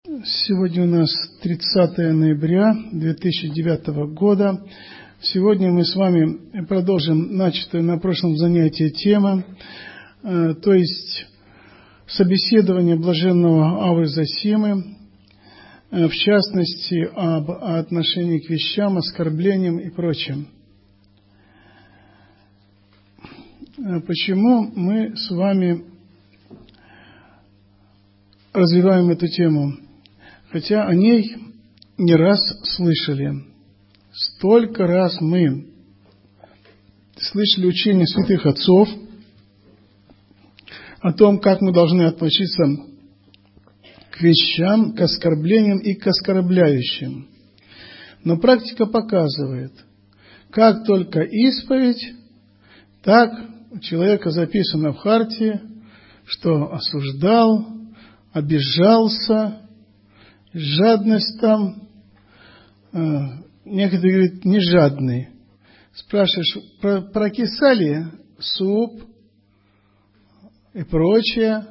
Сегодня у нас 30 ноября 2009 года. Сегодня мы с вами продолжим начатую на прошлом занятии тему, то есть собеседование блаженного Авы Зосимы, в частности, об отношении к вещам, оскорблениям и прочем. Почему мы с вами развиваем эту тему? Хотя о ней не раз слышали. Столько раз мы слышали учения святых отцов о том, как мы должны относиться к вещам, к оскорблениям и к оскорбляющим. Но практика показывает, как только исповедь, так у человека записано в хартии, что осуждал, обижался, жадность там, некоторые говорят, не жадный. Спрашиваешь, прокисали суп и прочее.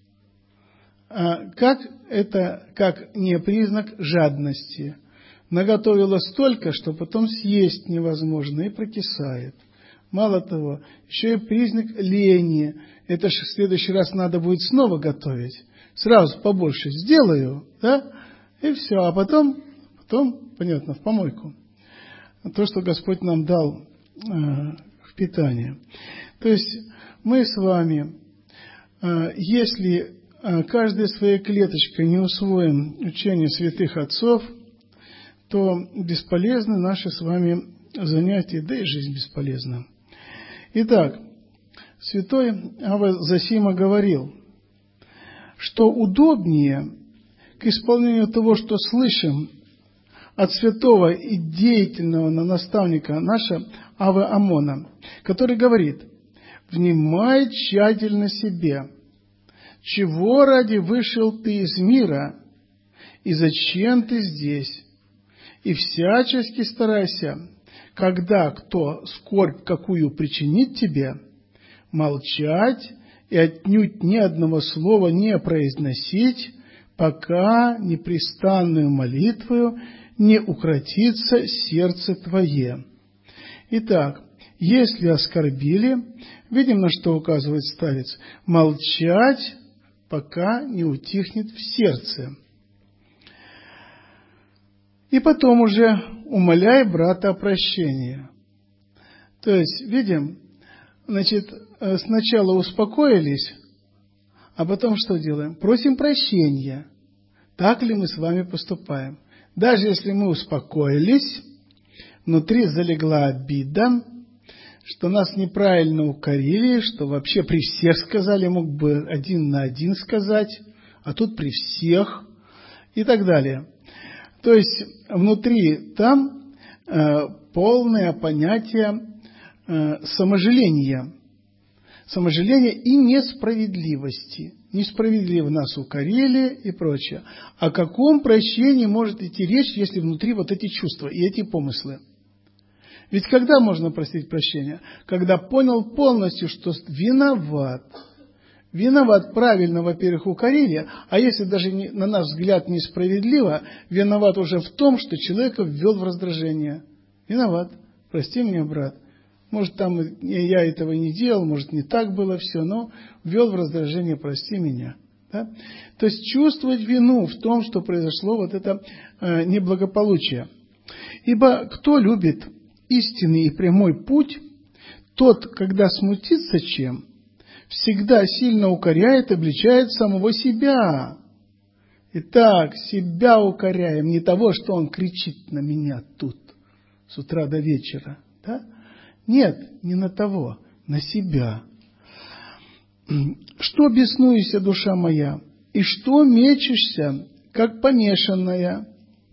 Как это, как не признак жадности? Наготовила столько, что потом съесть невозможно и прокисает. Мало того, еще и признак лени. Это же в следующий раз надо будет снова готовить. Сразу побольше сделаю, да? И все, а потом, понятно, в помойку. То, что Господь нам дал в питание. То есть мы с вами, если каждой своей клеточкой не усвоим учение святых отцов, то бесполезны наши с вами занятия, да и жизнь бесполезна. Итак, святой Ава Зосима говорил, что удобнее к исполнению того, что слышим от святого и деятельного наставника нашего Авы Амона, который говорит: «Внимай тщательно себе, чего ради вышел ты из мира, и зачем ты здесь, и всячески старайся, когда кто скорбь какую причинит тебе, молчать и отнюдь ни одного слова не произносить, пока непрестанную молитвою не укротится сердце твое». Итак, если оскорбили, видим, на что указывает старец, молчать, пока не утихнет в сердце. И потом уже умоляй брата о прощении. То есть, видим, значит, сначала успокоились, а потом что делаем? Просим прощения. Так ли мы с вами поступаем? Даже если мы успокоились, внутри залегла обида, что нас неправильно укорили, что вообще при всех сказали, мог бы один на один сказать, а тут при всех и так далее. То есть внутри там полное понятие саможаления и несправедливости. Несправедливо нас укорили и прочее. О каком прощении может идти речь, если внутри вот эти чувства и эти помыслы? Ведь когда можно просить прощения? Когда понял полностью, что виноват. Виноват, правильно, во-первых, укорили, а если даже, на наш взгляд, несправедливо, виноват уже в том, что человека ввел в раздражение. Виноват. Прости меня, брат. Может, там я этого не делал, может, не так было все, но ввел в раздражение, прости меня. Да? То есть чувствовать вину в том, что произошло вот это неблагополучие. Ибо кто любит истинный и прямой путь, тот, когда смутится чем, всегда сильно укоряет и обличает самого себя. Итак, себя укоряем, не того, что он кричит на меня тут с утра до вечера, да? Нет, не на того, на себя. Что беснуешься, душа моя, и что мечешься, как помешанная?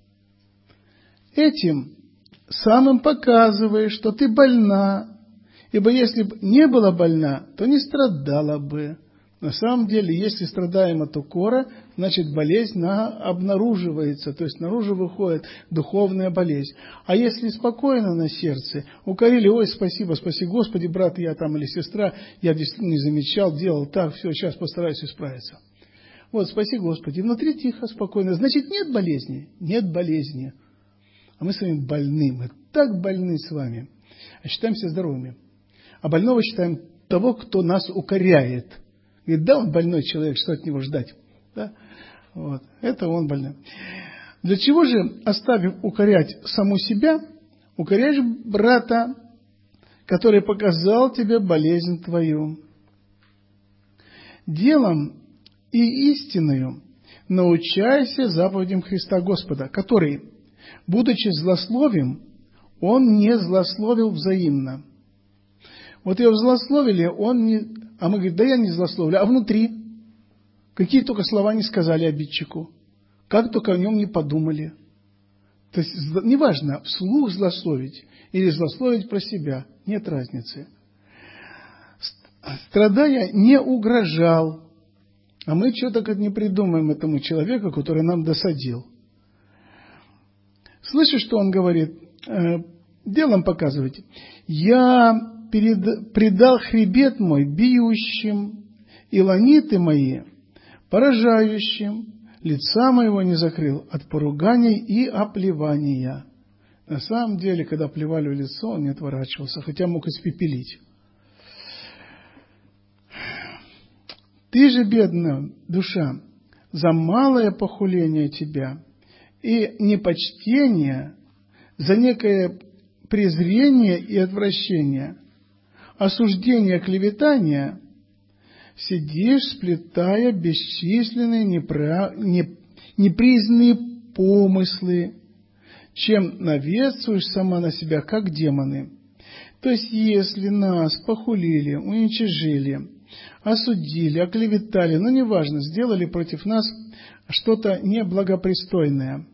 Этим самым показываешь, что ты больна, ибо если бы не была больна, то не страдала бы. На самом деле, если страдаем от укора, значит болезнь обнаруживается, то есть наружу выходит духовная болезнь. А если спокойно на сердце, укорили, ой, спасибо, спаси Господи, брат, я там или сестра, я действительно не замечал, делал так, все, сейчас постараюсь исправиться. Вот, спаси Господи. Внутри тихо, спокойно. Значит, нет болезни? Нет болезни. А мы с вами больны. Мы так больны с вами. А считаемся здоровыми. А больного считаем того, кто нас укоряет. Говорит, да, он больной человек, что от него ждать? Да? Вот. Это он больной. Для чего же, оставив укорять саму себя, укоряешь брата, который показал тебе болезнь твою? Делом и истиною научайся заповедям Христа Господа, который, будучи злословим, он не злословил взаимно. Вот его злословили, он не... А мы говорим, да я не злословлю. А внутри? Какие только слова не сказали обидчику. Как только о нем не подумали. То есть, неважно, вслух злословить или злословить про себя. Нет разницы. Страдая, не угрожал. А мы что-то не придумаем этому человеку, который нам досадил. Слышишь, что он говорит? Делом показывайте. Я предал хребет мой бьющим, и ланиты мои поражающим, лица моего не закрыл от поруганий и оплевания. На самом деле, когда плевали в лицо, он не отворачивался, хотя мог испепелить. Ты же, бедная душа, за малое похуление тебя и непочтение, за некое презрение и отвращение, осуждение, клеветание, сидишь, сплетая бесчисленные непризнанные помыслы, чем навешиваешь сама на себя, как демоны. То есть, если нас похулили, уничижили, осудили, оклеветали, но неважно, сделали против нас что-то неблагопристойное,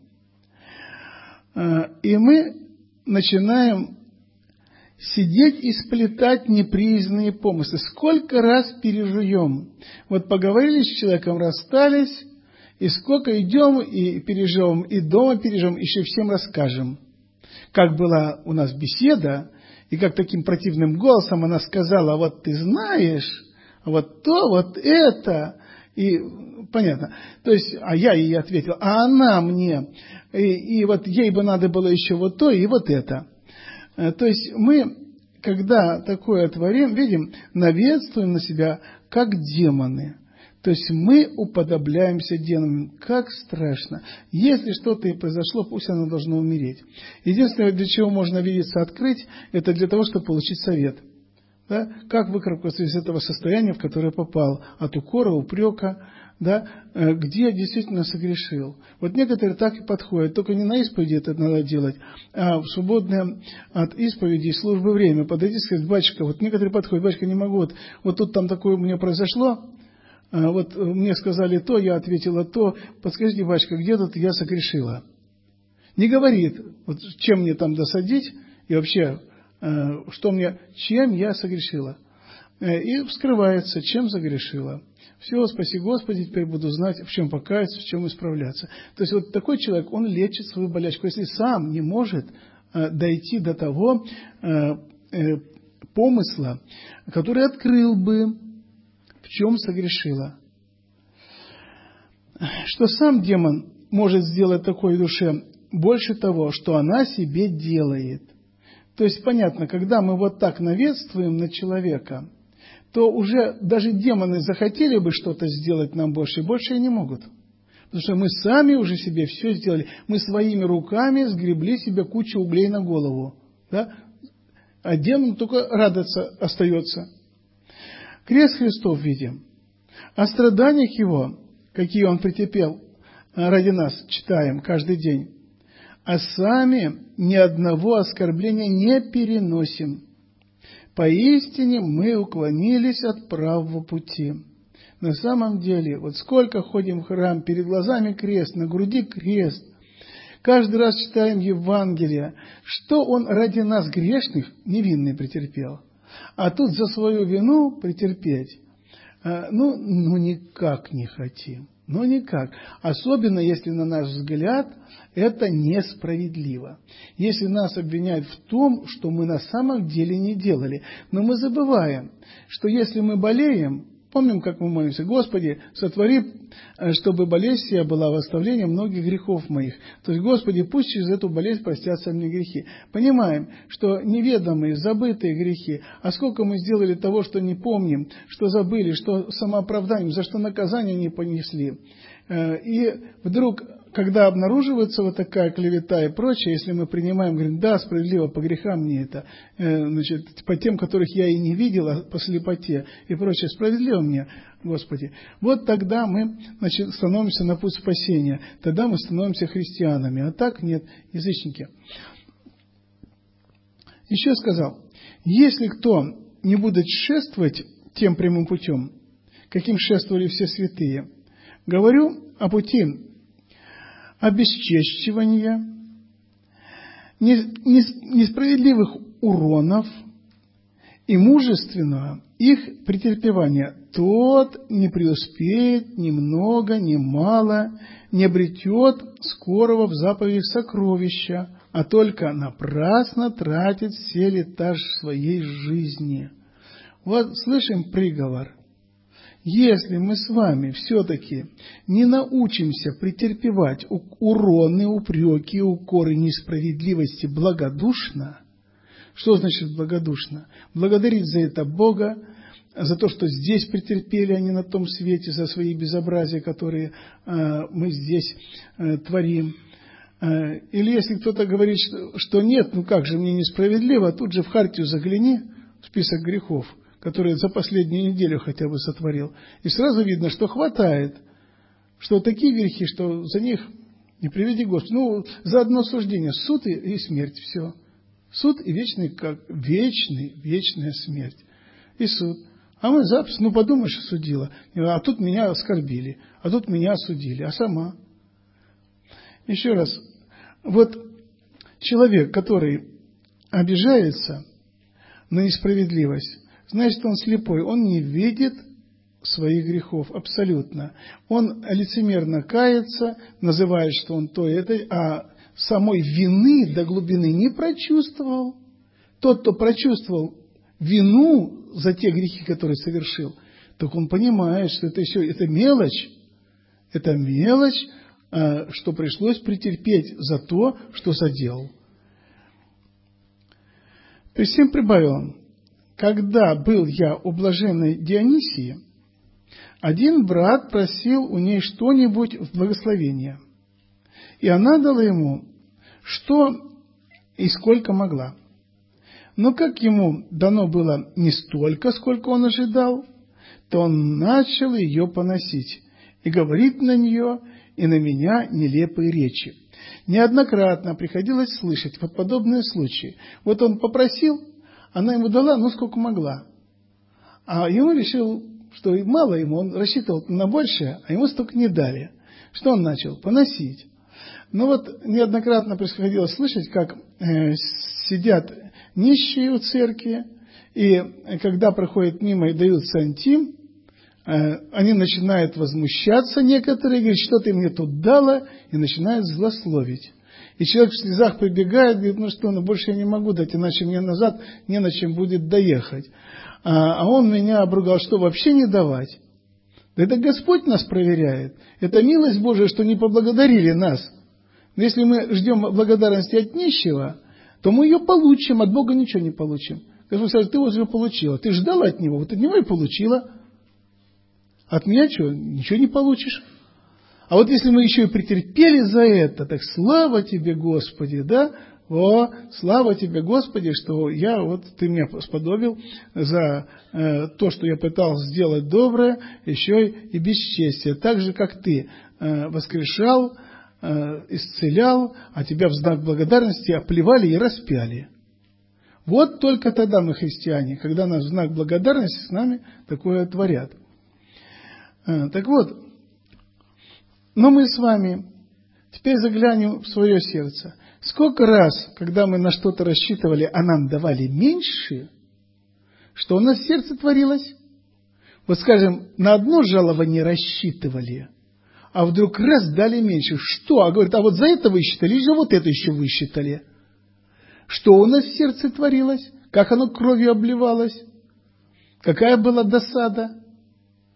и мы начинаем сидеть и сплетать непризнанные помыслы. Сколько раз пережуем? Вот поговорили с человеком, расстались, и сколько идем и переживем, и дома переживем, еще всем расскажем. Как была у нас беседа, и как таким противным голосом она сказала, вот ты знаешь, вот то, вот это, и понятно. То есть, а я ей ответил, а она мне, и вот ей бы надо было еще вот то и вот это. То есть мы, когда такое творим, видим, наведствуем на себя, как демоны. То есть мы уподобляемся демонам. Как страшно. Если что-то и произошло, пусть оно должно умереть. Единственное, для чего можно видеться открыть, это для того, чтобы получить совет. Да? Как выкарабкаться из этого состояния, в которое попал, от укора, упрека, да? Где действительно согрешил. Вот некоторые так и подходят, только не на исповеди это надо делать, а в свободное от исповеди и службы время подойти и сказать, батюшка, вот некоторые подходят, батюшка, не могу, вот тут там такое у меня произошло, вот мне сказали то, я ответила то, подскажите, батюшка, где тут я согрешила? Не говорит, вот чем мне там досадить и вообще, что мне, чем я согрешила. И вскрывается, чем согрешила. Все, спаси Господи, теперь буду знать, в чем покаяться, в чем исправляться. То есть вот такой человек, он лечит свою болячку. Если сам не может дойти до того помысла, который открыл бы, в чем согрешила. Что сам демон может сделать такой душе больше того, что она себе делает. То есть, понятно, когда мы вот так наведствуем на человека, то уже даже демоны захотели бы что-то сделать нам больше, и больше и не могут. Потому что мы сами уже себе все сделали. Мы своими руками сгребли себе кучу углей на голову. Да? А демон только радоваться остается. Крест Христов видим. О страданиях Его, какие Он претерпел ради нас, читаем каждый день. А сами ни одного оскорбления не переносим. Поистине мы уклонились от правого пути. На самом деле, вот сколько ходим в храм, перед глазами крест, на груди крест. Каждый раз читаем Евангелие, что Он ради нас, грешных, невинный, претерпел. А тут за свою вину претерпеть, никак не хотим. Ну, никак. Особенно, если, на наш взгляд, это несправедливо. Если нас обвиняют в том, что мы на самом деле не делали. Но мы забываем, что если мы болеем, Помним, как мы молимся: Господи, сотвори, чтобы болезнь сия была в оставлении многих грехов моих. То есть, Господи, пусть через эту болезнь простятся мне грехи. Понимаем, что неведомые, забытые грехи, а сколько мы сделали того, что не помним, что забыли, что самооправданием, за что наказание не понесли. И вдруг, когда обнаруживается вот такая клевета и прочее, если мы принимаем, говорим: да, справедливо, по грехам мне это, значит, по тем, которых я и не видела, по слепоте и прочее, справедливо мне, Господи. Вот тогда мы, значит, становимся на путь спасения, тогда мы становимся христианами, а так нет, язычники. Еще сказал: если кто не будет шествовать тем прямым путем, каким шествовали все святые, говорю о пути обесчещивания, несправедливых уронов и мужественного их претерпевания, тот не преуспеет ни много, ни мало, не обретет скорого в заповедях сокровища, а только напрасно тратит все лета своей жизни. Вот слышим приговор. Если мы с вами все-таки не научимся претерпевать уроны, упреки, укоры, несправедливости благодушно, что значит благодушно? Благодарить за это Бога, за то, что здесь претерпели, а не на том свете, за свои безобразия, которые мы здесь творим. Или если кто-то говорит, что нет, ну как же мне несправедливо, тут же в Хартию загляни, в список грехов, которые за последнюю неделю хотя бы сотворил. И сразу видно, что хватает, что такие грехи, что за них не приведи Господи. Ну, за одно суждение: суд и смерть, все. Суд и вечная смерть. И суд. А мы запись, ну подумаешь, осудила. А тут меня оскорбили, а тут меня осудили, а сама. Еще раз. Вот человек, который обижается на несправедливость, значит, он слепой, он не видит своих грехов абсолютно. Он лицемерно кается, называет, что он то и это, а самой вины до глубины не прочувствовал. Тот, кто прочувствовал вину за те грехи, которые совершил, так он понимает, что это еще это мелочь, что пришлось претерпеть за то, что соделал. При всем прибавил он: когда был я у блаженной Дионисии, один брат просил у ней что-нибудь в благословение, и она дала ему что и сколько могла. Но как ему дано было не столько, сколько он ожидал, то он начал ее поносить и говорит на нее и на меня нелепые речи. Неоднократно приходилось слышать вот подобные случаи. Вот он попросил, она ему дала, ну, сколько могла. А ему решил, что мало ему, он рассчитывал на большее, а ему столько не дали. Что он начал? Поносить. Ну вот неоднократно приходилось слышать, как сидят нищие у церкви, и когда проходят мимо и дают сантим, они начинают возмущаться некоторые, говорят: что ты мне тут дала, и начинают злословить. И человек в слезах прибегает, говорит: ну что, ну больше я не могу дать, иначе мне назад не на чем будет доехать. А он меня обругал, что вообще не давать. Да это Господь нас проверяет. Это милость Божия, что не поблагодарили нас. Но если мы ждем благодарности от нищего, то мы ее получим, от Бога ничего не получим. Господь скажет: ты вот ее получила, ты ждала от Него, вот от Него и получила. От меня что? Ничего не получишь. А вот если мы еще и претерпели за это, так слава Тебе, Господи, да? Слава Тебе, Господи, что Ты меня сподобил за то, что я пытался сделать доброе, еще и бесчестие. Так же, как Ты воскрешал, исцелял, а Тебя в знак благодарности оплевали и распяли. Вот только тогда мы христиане, когда нас в знак благодарности с нами такое творят. Так вот, но мы с вами теперь заглянем в свое сердце. Сколько раз, когда мы на что-то рассчитывали, а нам давали меньше, что у нас в сердце творилось? Вот скажем, на одно жалование рассчитывали, а вдруг раз дали меньше. Что? А говорят: а вот за это высчитали, или же вот это еще высчитали? Что у нас в сердце творилось? Как оно кровью обливалось? Какая была досада?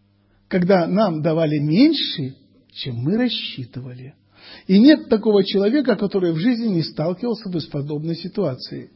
когда нам давали меньше, чем мы рассчитывали. И нет такого человека, который в жизни не сталкивался бы с подобной ситуацией.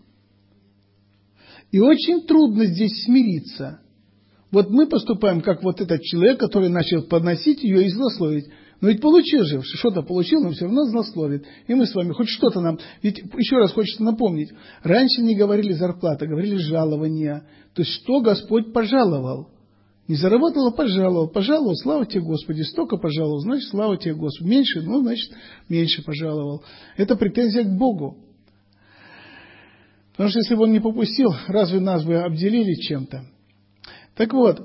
И очень трудно здесь смириться. Вот мы поступаем, как вот этот человек, который начал подносить ее и злословить. Но ведь получил же, что-то получил, но все равно злословит. И мы с вами, хоть что-то нам... Ведь еще раз хочется напомнить, раньше не говорили зарплата, говорили жалования. То есть, что Господь пожаловал? Не заработал, а пожаловал. Пожаловал, слава тебе, Господи. Столько пожаловал, значит, слава тебе, Господи. Меньше, ну, значит, меньше пожаловал. Это претензия к Богу. Потому что если бы Он не попустил, разве нас бы обделили чем-то? Так вот,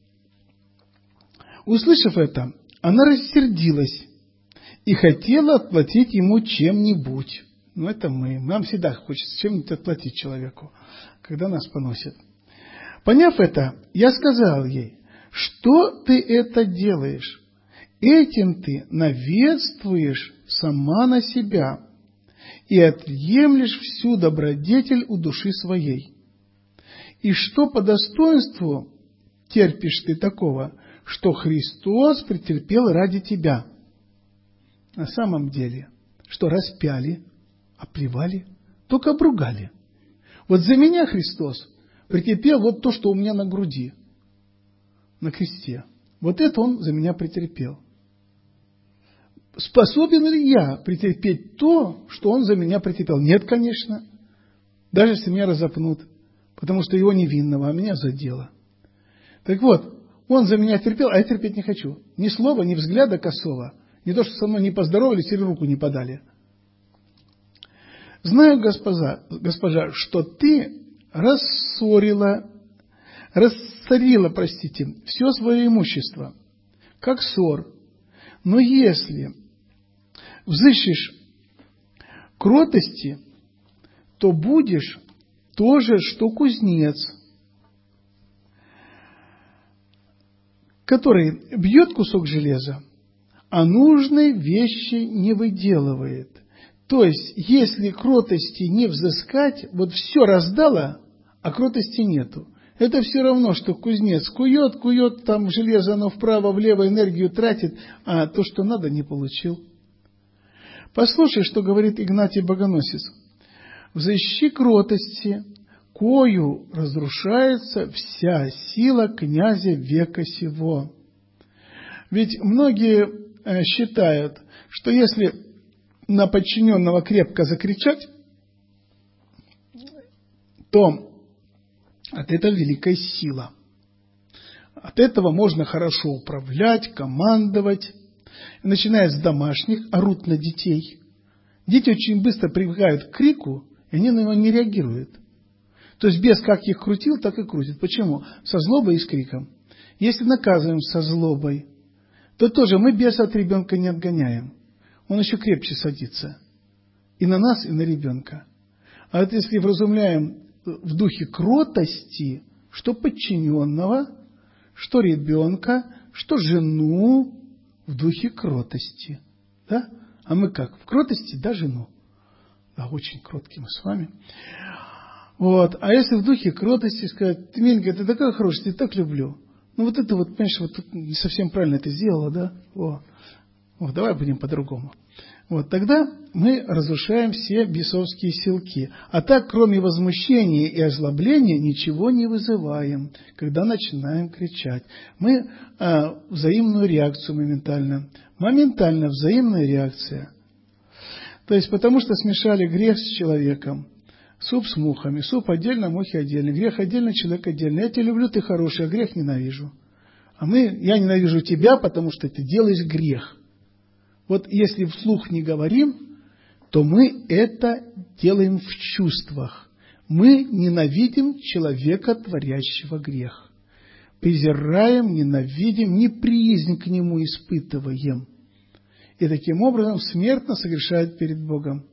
услышав это, она рассердилась и хотела отплатить ему чем-нибудь. Ну, это мы. Нам всегда хочется чем-нибудь отплатить человеку, когда нас поносят. Поняв это, я сказал ей: что ты это делаешь? Этим ты наветствуешь сама на себя и отъемлешь всю добродетель у души своей. И что по достоинству терпишь ты такого, что Христос претерпел ради тебя? На самом деле, что распяли, оплевали, только обругали. Вот за меня Христос претерпел вот то, что у меня на груди, на кресте. Вот это Он за меня претерпел. Способен ли я претерпеть то, что Он за меня претерпел? Нет, конечно. Даже если меня разопнут, потому что Его невинного, а меня задело. Так вот, Он за меня терпел, а я терпеть не хочу. Ни слова, ни взгляда косого. Не то, что со мной не поздоровались или руку не подали. Знаю, госпожа, что ты рассорила, все свое имущество, как ссор. Но если взыщешь кротости, то будешь то же, что кузнец, который бьет кусок железа, а нужной вещи не выделывает. То есть, если кротости не взыскать, вот все раздало, а кротости нету. Это все равно, что кузнец кует там железо, оно вправо-влево энергию тратит, а то, что надо, не получил. Послушай, что говорит Игнатий Богоносец. «Взыщи кротости, кою разрушается вся сила князя века сего». Ведь многие считают, что если на подчиненного крепко закричать, то от этого великая сила. От этого можно хорошо управлять, командовать. Начиная с домашних, орут на детей. Дети очень быстро привыкают к крику, и они на него не реагируют. То есть бес как их крутил, так и крутит. Почему? Со злобой и с криком. Если наказываем со злобой, то тоже мы беса от ребенка не отгоняем. Он еще крепче садится. И на нас, и на ребенка. А вот если вразумляем в духе кротости, что подчиненного, что ребенка, что жену, в духе кротости. Да? А мы как? В кротости, да, жену. Да, очень кроткие мы с вами. Вот. А если в духе кротости сказать: Миленька, ты такая хорошая, я так люблю. Ну вот это вот, понимаешь, вот тут не совсем правильно это сделала, да? Вот, давай будем по-другому. Вот, тогда мы разрушаем все бесовские силки. А так, кроме возмущения и озлобления, ничего не вызываем, когда начинаем кричать. Мы взаимную реакцию моментально взаимная реакция. То есть, потому что смешали грех с человеком, суп с мухами, суп отдельно, мухи отдельно, грех отдельно, человек отдельно. Я тебя люблю, ты хороший, а грех ненавижу. Я ненавижу тебя, потому что ты делаешь грех. Вот если вслух не говорим, то мы это делаем в чувствах. Мы ненавидим человека, творящего грех. Презираем, ненавидим, неприязнь к нему испытываем. И таким образом смертно согрешает перед Богом.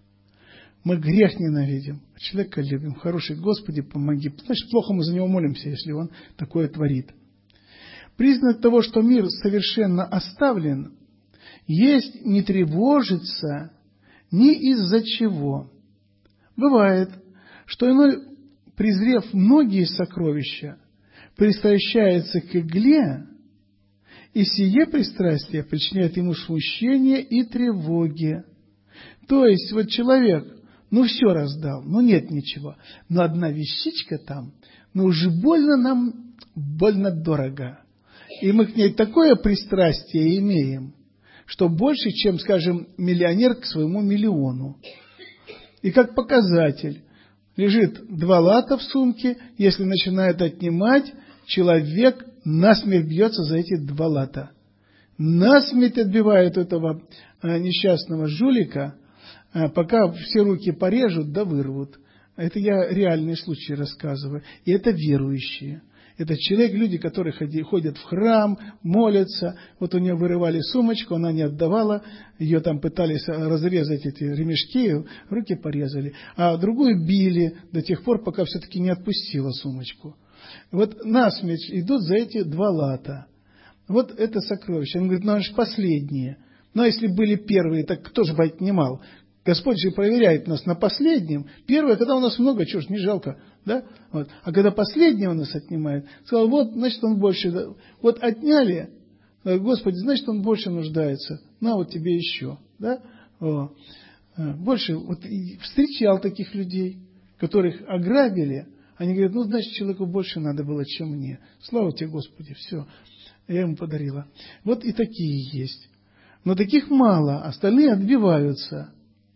Мы грех ненавидим, а человека любим. Хороший Господи, помоги. Значит, плохо мы за него молимся, если он такое творит. Признак того, что мир совершенно оставлен, есть не тревожиться ни из-за чего. Бывает, что иной, презрев многие сокровища, пристращается к игле и сие пристрастие причиняет ему смущение и тревоги. То есть, вот человек, все раздал, нет ничего, но одна вещичка там, уже больно дорого. И мы к ней такое пристрастие имеем, что больше, чем, скажем, миллионер к своему миллиону. И как показатель, лежит 2 лата в сумке, если начинает отнимать, человек насмерть бьется за эти 2 лата. Насмерть отбивает этого несчастного жулика, пока все руки порежут да вырвут. Это я реальные случаи рассказываю. И это верующие. Это люди, которые ходят в храм, молятся. Вот у нее вырывали сумочку, она не отдавала. Ее там пытались разрезать, эти ремешки, руки порезали. А другую били до тех пор, пока все-таки не отпустила сумочку. Вот насмерть идут за эти 2 лата. Вот это сокровище. Он говорит, оно же последнее. Но если были первые, так кто же бы отнимал? Господь же проверяет нас на последнем. Первое, когда у нас много, чего ж не жалко. Да? Вот. А когда последнее у нас отнимает, сказал, значит, он больше. Вот отняли, Господи, значит, он больше нуждается. На, вот тебе еще. Да? Больше. Встречал таких людей, которых ограбили. Они говорят, значит, человеку больше надо было, чем мне. Слава тебе, Господи, все. Я ему подарила. Вот и такие есть. Но таких мало, остальные отбиваются.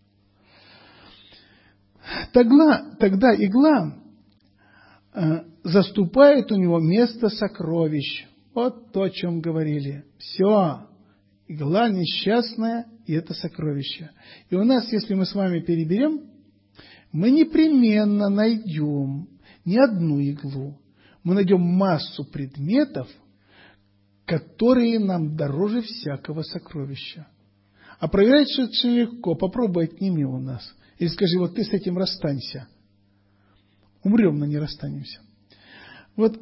Тогда игла заступает у него место сокровищ. Вот то, о чем говорили. Все. Игла несчастная, и это сокровище. И у нас, если мы с вами переберем, мы непременно найдем не одну иглу. Мы найдем массу предметов, которые нам дороже всякого сокровища. А проверять что легко. Попробуй отними у нас. Или скажи, вот ты с этим расстанься. Умрем, но не расстанемся. Вот,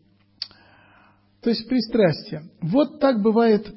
то есть пристрастие. Вот так бывает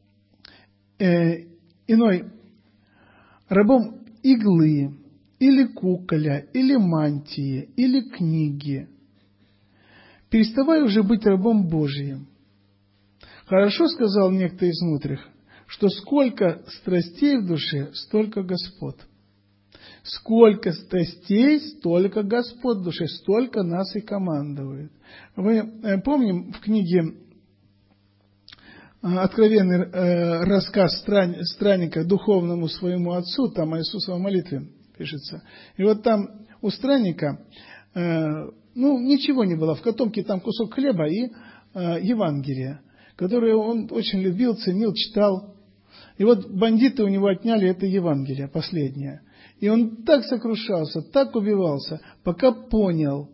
иной рабом иглы, или куколя, или мантии, или книги. Переставай уже быть рабом Божиим. Хорошо сказал некто из мудрых, что сколько страстей в душе, столько господ. Сколько страстей, столько господ в душе, столько нас и командует. Мы помним в книге «Откровенный рассказ странника духовному своему отцу», там о Иисусовой молитве пишется. И вот там у странника, ничего не было, в котомке там кусок хлеба и Евангелие, которое он очень любил, ценил, читал. И вот бандиты у него отняли это Евангелие, последнее. И он так сокрушался, так убивался, пока понял,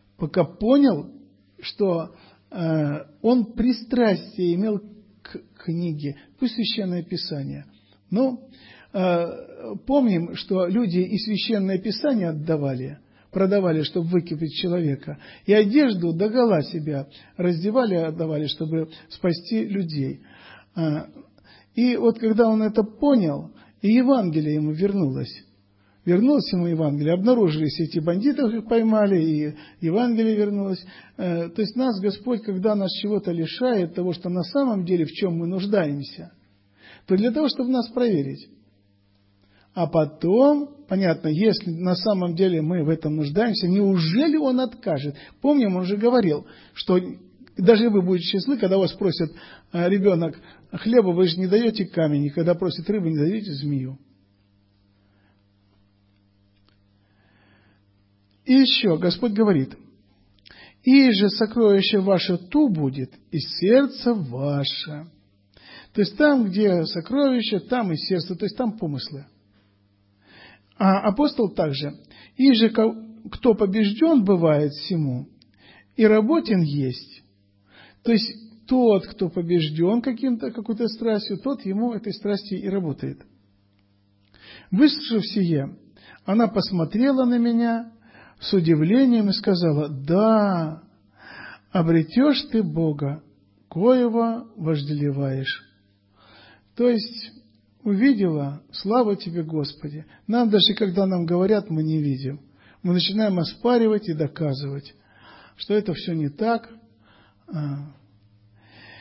что он пристрастие имел к книге, пусть Священное Писание. Но помним, что люди и Священное Писание продавали, чтобы выкупить человека. И одежду догола себя раздевали, отдавали, чтобы спасти людей. И вот когда он это понял, и Евангелие ему вернулось ему Евангелие, обнаружились эти бандиты, их поймали, и Евангелие вернулось. То есть нас Господь, когда нас чего-то лишает, того, что на самом деле в чем мы нуждаемся, то для того, чтобы нас проверить. А потом, понятно, если на самом деле мы в этом нуждаемся, неужели Он откажет? Помним, Он же говорил, что даже вы будете счастливы, когда вас просит ребенок хлеба, вы же не даете камень, и когда просит рыбы, не даете змею. И еще Господь говорит, «И же сокровище ваше ту будет, и сердце ваше». То есть там, где сокровище, там и сердце, то есть там помыслы. А апостол также, «И же кто побежден бывает всему, и работен есть». То есть тот, кто побежден какой-то страстью, тот ему этой страсти и работает. Выслушав сие, она посмотрела на меня с удивлением и сказала, «Да, обретешь ты Бога, коего вожделеваешь». То есть увидела, слава тебе, Господи. Нам даже, когда нам говорят, мы не видим. Мы начинаем оспаривать и доказывать, что это все не так.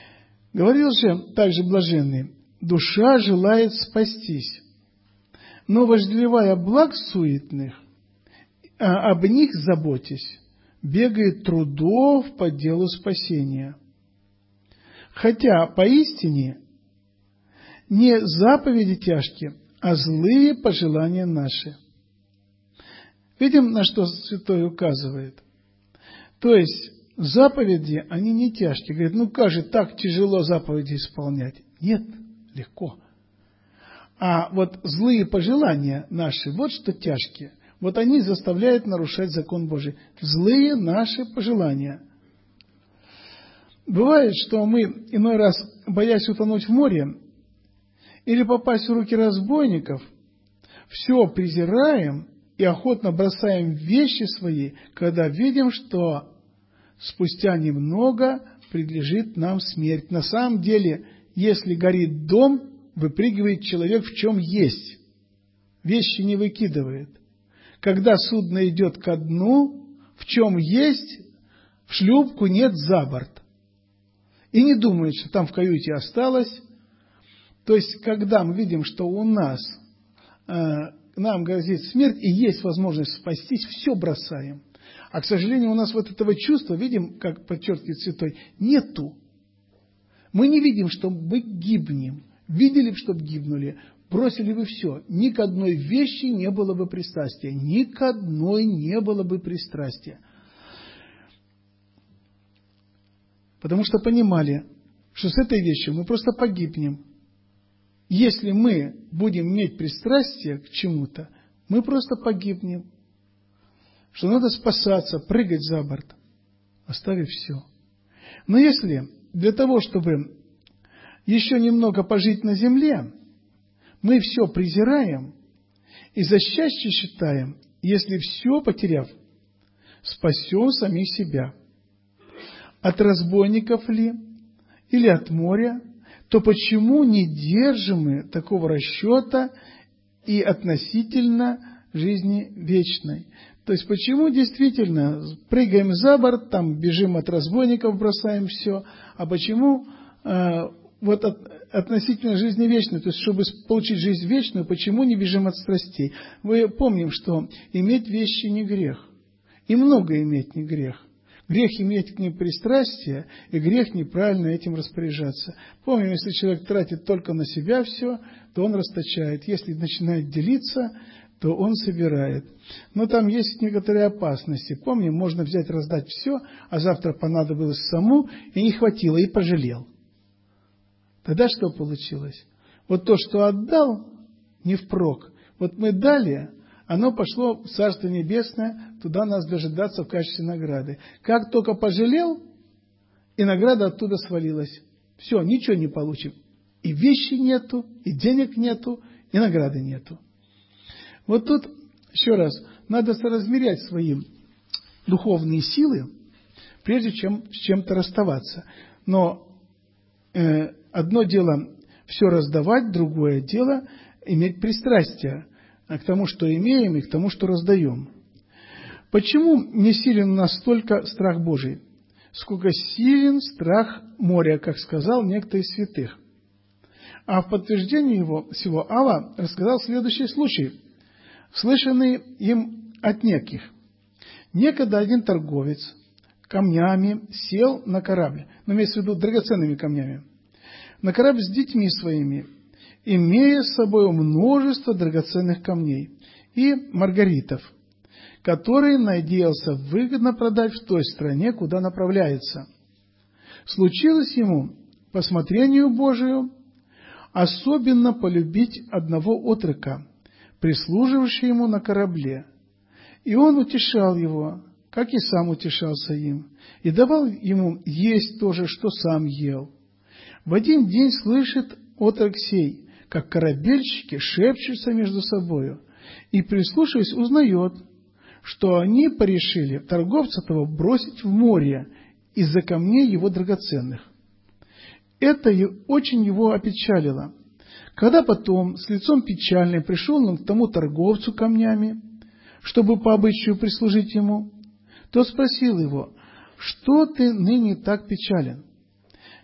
Говорил же также блаженный: душа желает спастись, но вожделевая благ суетных, об них заботясь, бегает трудов по делу спасения. Хотя поистине не заповеди тяжкие, а злые пожелания наши. Видим, на что святой указывает. То есть заповеди, они не тяжкие. Говорит, как же так тяжело заповеди исполнять? Нет, легко. А вот злые пожелания наши, вот что тяжкие. Вот они заставляют нарушать закон Божий. Злые наши пожелания. Бывает, что мы иной раз, боясь утонуть в море или попасть в руки разбойников, все презираем и охотно бросаем вещи свои, когда видим, что спустя немного предлежит нам смерть. На самом деле, если горит дом, выпрыгивает человек в чем есть. Вещи не выкидывает. Когда судно идет ко дну, в чем есть, в шлюпку нет за борт. И не думает, что там в каюте осталось. То есть, когда мы видим, что у нас, нам грозит смерть и есть возможность спастись, все бросаем. А, к сожалению, у нас вот этого чувства, видим, как подчеркивает святой, нету. Мы не видим, что мы гибнем. Видели бы, чтобы гибнули, бросили бы все. Ни к одной вещи не было бы пристрастия. Ни к одной не было бы пристрастия. Потому что понимали, что с этой вещью мы просто погибнем. Если мы будем иметь пристрастие к чему-то, мы просто погибнем. Что надо спасаться, прыгать за борт, оставив все. Но если для того, чтобы еще немного пожить на земле, мы все презираем и за счастье считаем, если все потеряв, спасем самих себя. От разбойников ли или от моря, то почему не держим мы такого расчета и относительно жизни вечной? То есть, почему действительно прыгаем за борт, там бежим от разбойников, бросаем все, а почему относительно жизни вечной, то есть, чтобы получить жизнь вечную, почему не бежим от страстей? Мы помним, что иметь вещи не грех, и много иметь не грех. Грех иметь к ним пристрастие, и грех неправильно этим распоряжаться. Помним, если человек тратит только на себя все, то он расточает. Если начинает делиться, то он собирает. Но там есть некоторые опасности. Помним, можно взять, раздать все, а завтра понадобилось саму, и не хватило, и пожалел. Тогда что получилось? Вот то, что отдал, не впрок. Вот мы дали, оно пошло в Царство Небесное, туда нас дожидаться в качестве награды. Как только пожалел, и награда оттуда свалилась. Все, ничего не получим. И вещи нету, и денег нету, и награды нету. Вот тут, еще раз, надо соразмерять свои духовные силы, прежде чем с чем-то расставаться. Но одно дело все раздавать, другое дело иметь пристрастие к тому, что имеем, и к тому, что раздаем. Почему не силен настолько страх Божий, сколько силен страх моря, как сказал некто из святых? А в подтверждение его всего Авва рассказал следующий случай, слышанный им от неких. Некогда один торговец камнями сел на корабль, но имеется в виду драгоценными камнями, на корабль с детьми своими, имея с собой множество драгоценных камней и маргаритов, которые надеялся выгодно продать в той стране, куда направляется. Случилось ему, по смотрению Божию, особенно полюбить одного отрока, прислуживавшего ему на корабле, и он утешал его, как и сам утешался им, и давал ему есть то же, что сам ел. В один день слышит отрок сей, как корабельщики шепчутся между собою, и, прислушиваясь, узнает, что они порешили торговца того бросить в море из-за камней его драгоценных. Это очень его опечалило. Когда потом с лицом печальным пришел он к тому торговцу камнями, чтобы по обычаю прислужить ему, то спросил его: «Что ты ныне так печален?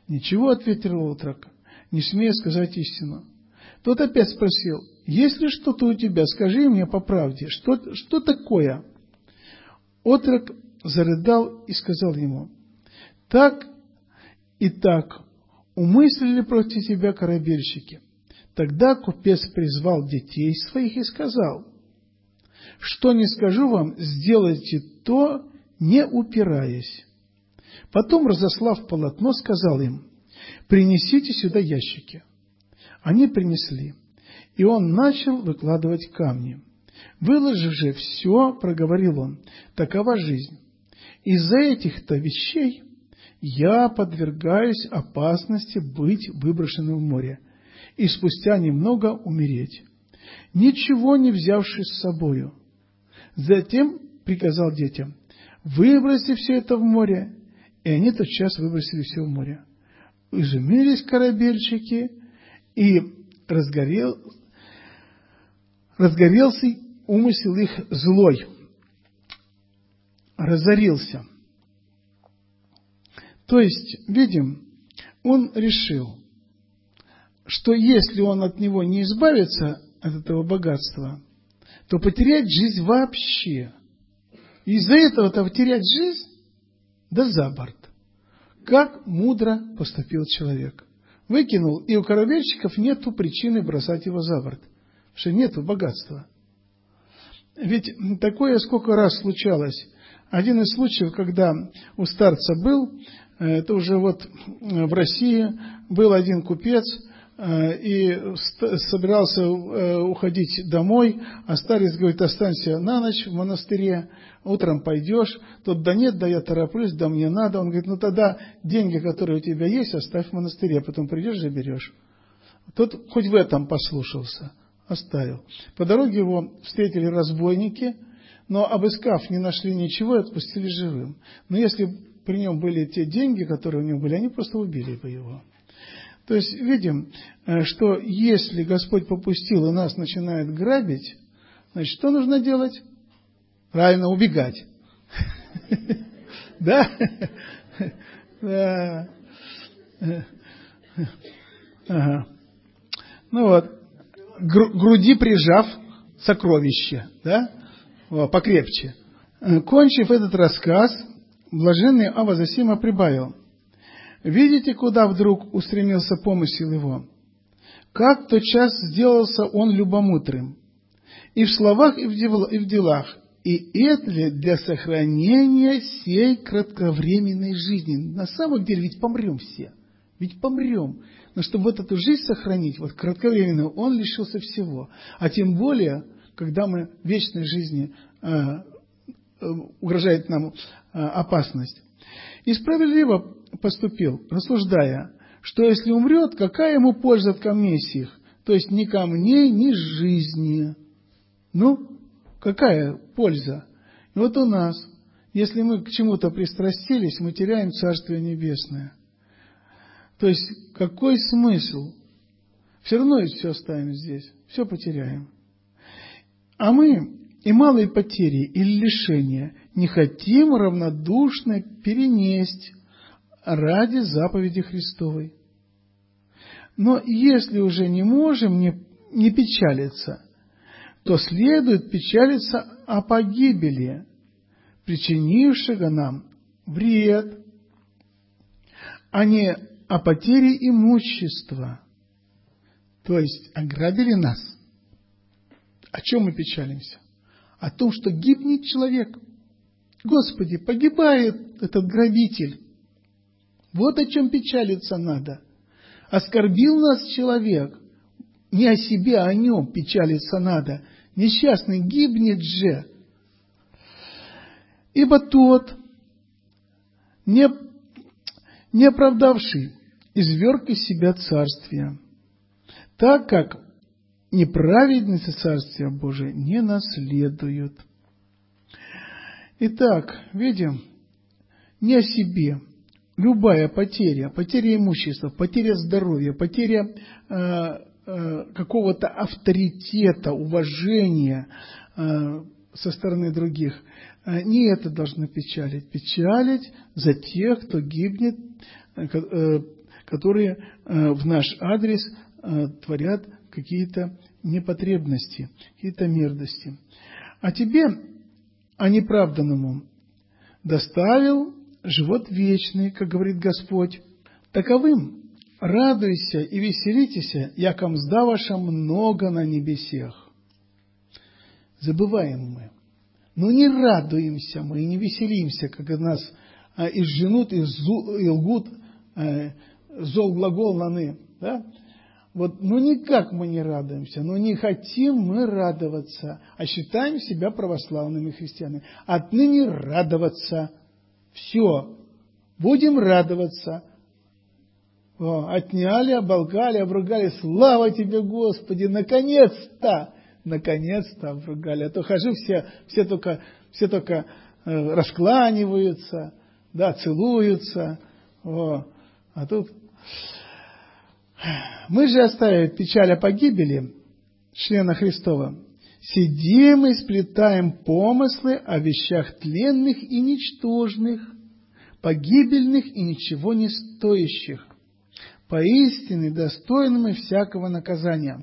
«Ничего», — ответил отрок, не смея сказать истину. Тот опять спросил: «Есть ли что-то у тебя? Скажи мне по правде, что такое?» Отрок зарыдал и сказал ему: «Так и так умыслили против тебя корабельщики». Тогда купец призвал детей своих и сказал: «Что не скажу вам, сделайте то, не упираясь». Потом, разослав полотно, сказал им: «Принесите сюда ящики». Они принесли, и он начал выкладывать камни. «Выложив же все, — проговорил он, — такова жизнь. Из-за этих-то вещей я подвергаюсь опасности быть выброшенным в море и спустя немного умереть, ничего не взявши с собою». Затем приказал детям: «Выбросьте все это в море». И они тотчас выбросили все в море. Изумились корабельщики, и разгорелся умысел их злой, разорился. То есть, видим, он решил, что если он от него не избавится, от этого богатства, то потерять жизнь вообще. Из-за этого-то потерять жизнь, да за борт. Как мудро поступил человек. Выкинул, и у корабельщиков нету причины бросать его за борт, потому что нету богатства. Ведь такое сколько раз случалось. Один из случаев, когда у старца был, это уже вот в России, был один купец, и собирался уходить домой, а старец говорит: «Останься на ночь в монастыре, утром пойдешь». Тот: «Да нет, да я тороплюсь, да мне надо». Он говорит: «Ну тогда деньги, которые у тебя есть, оставь в монастыре, а потом придешь, заберешь». Тот хоть в этом послушался, оставил. По дороге его встретили разбойники, но, обыскав, не нашли ничего и отпустили живым. Но если при нем были те деньги, которые у него были, они просто убили бы его. То есть видим, что если Господь попустил и нас начинает грабить, значит, что нужно делать? Правильно, убегать. Да? Да. Ага. Ну вот, груди прижав сокровище, да? Покрепче. Кончив этот рассказ, блаженный Авва Зосима прибавил: «Видите, куда вдруг устремился помысел его? Как тотчас сделался он любомудрым, и в словах, и в делах, и это ли для сохранения сей кратковременной жизни». На самом деле ведь помрем все, ведь помрем. Но чтобы вот эту жизнь сохранить, вот кратковременную, он лишился всего. А тем более, когда мы в вечной жизни угрожает нам опасность. И справедливо поступил, рассуждая, что если умрет, какая ему польза от камней сих? То есть ни камней, ни жизни. Ну, какая польза? И вот у нас, если мы к чему-то пристрастились, мы теряем Царствие Небесное. То есть какой смысл? Все равно ведь все оставим здесь, все потеряем. А мы и малые потери или лишения не хотим равнодушно перенесть ради заповеди Христовой. Но если уже не можем не печалиться, то следует печалиться о погибели, причинившего нам вред, а не о потере имущества. То есть ограбили нас. О чем мы печалимся? О том, что гибнет человек. Господи, погибает этот грабитель. Вот о чем печалиться надо. Оскорбил нас человек. Не о себе, а о нем печалиться надо. Несчастный гибнет же. Ибо тот, не оправдавший, изверг из себя царствие, так как неправедницы Царствия Божия не наследуют. Итак, видим, не о себе. Любая потеря, потеря имущества, потеря здоровья, потеря какого-то авторитета, уважения со стороны других, не это должно печалить. Печалить за тех, кто гибнет, которые в наш адрес творят какие-то непотребности, какие-то мерзости. А тебе, а неправданному, доставил живот вечный, как говорит Господь. Таковым радуйся и веселитесь, яко мзда ваша много на небесех. Забываем мы. Но не радуемся мы и не веселимся, когда нас изженут и лгут, зол глагол наны. Да? Вот, ну никак мы не радуемся, но не хотим мы радоваться, а считаем себя православными христианами. Отныне радоваться. Все. Будем радоваться. Отняли, оболгали, обругали. Слава тебе, Господи! Наконец-то! Наконец-то обругали. А то хожу, все только раскланиваются, да, целуются. А тут... Мы же, оставив печаль о погибели члена Христова, сидим и сплетаем помыслы о вещах тленных и ничтожных, погибельных и ничего не стоящих, поистине достойными всякого наказания.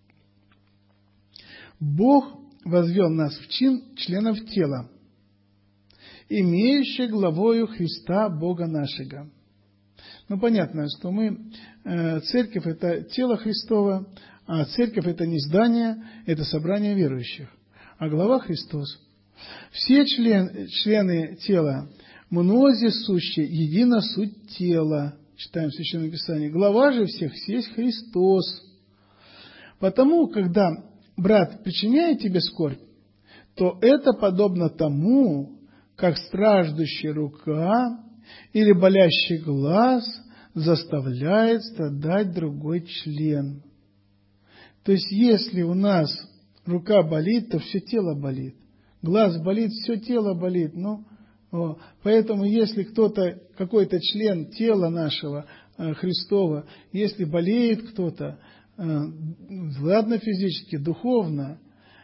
Бог возвел нас в чин членов тела, имеющих главою Христа Бога нашего. Ну, понятно, что церковь – это тело Христово, а церковь – это не здание, это собрание верующих, а глава Христос. Все члены тела, мнози сущие, едино суть тела, читаем в Священном Писании. Глава же всех есть Христос. Потому, когда брат причиняет тебе скорбь, то это подобно тому, как страждущая рука или болящий глаз заставляет страдать другой член. То есть, если у нас рука болит, то все тело болит. Глаз болит, все тело болит. Поэтому, если какой-то член тела нашего, Христова, если болеет кто-то, ладно физически, духовно,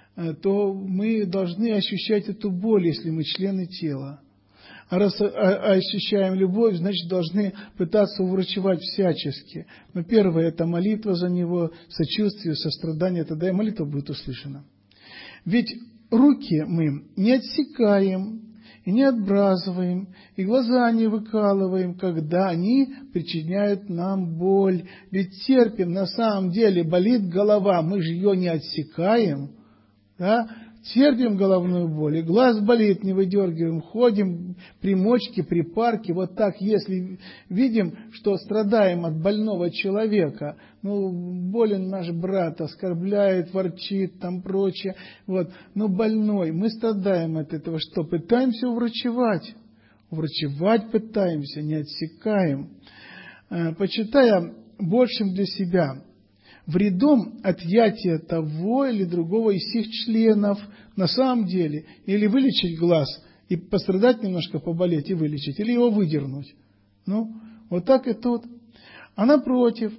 то мы должны ощущать эту боль, если мы члены тела. А раз ощущаем любовь, значит, должны пытаться уврачевать всячески. Но первое – это молитва за него, сочувствие, сострадание, тогда и молитва будет услышана. Ведь руки мы не отсекаем и не отбрасываем, и глаза не выкалываем, когда они причиняют нам боль. Ведь терпим, на самом деле болит голова, мы же ее не отсекаем, да? Терпим головную боль, и глаз болит, не выдергиваем, ходим при мочке, при парке, вот так, если видим, что страдаем от больного человека, болен наш брат, оскорбляет, ворчит, там прочее, больной, мы страдаем от этого, что пытаемся уврачевать пытаемся, не отсекаем, почитая большим для себя, вредом отъятия того или другого из сих членов на самом деле, или вылечить глаз и пострадать немножко, поболеть и вылечить, или его выдернуть. Вот так и тут. А напротив,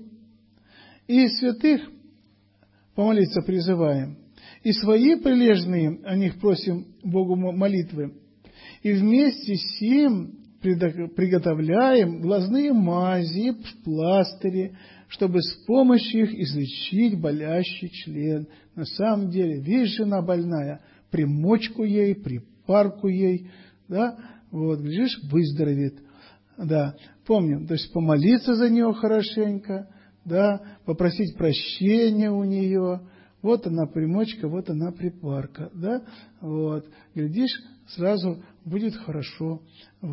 и святых помолиться призываем, и свои прилежные, о них просим Богу молитвы, и вместе с ним приготовляем глазные мази, пластыри, чтобы с помощью их излечить болящий член. На самом деле, видишь, жена больная, примочку ей, припарку ей, да, глядишь, выздоровеет. Да, помним, то есть помолиться за нее хорошенько, да, попросить прощения у нее. Вот она примочка, вот она припарка, да, глядишь, сразу будет хорошо.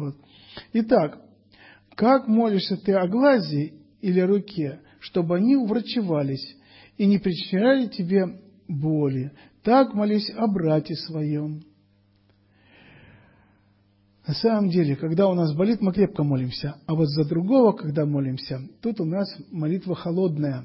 Итак, как молишься ты о глазе или руке, чтобы они уврачевались и не причиняли тебе боли, так молись о брате своем. На самом деле, когда у нас болит, мы крепко молимся, а вот за другого, когда молимся, тут у нас молитва холодная.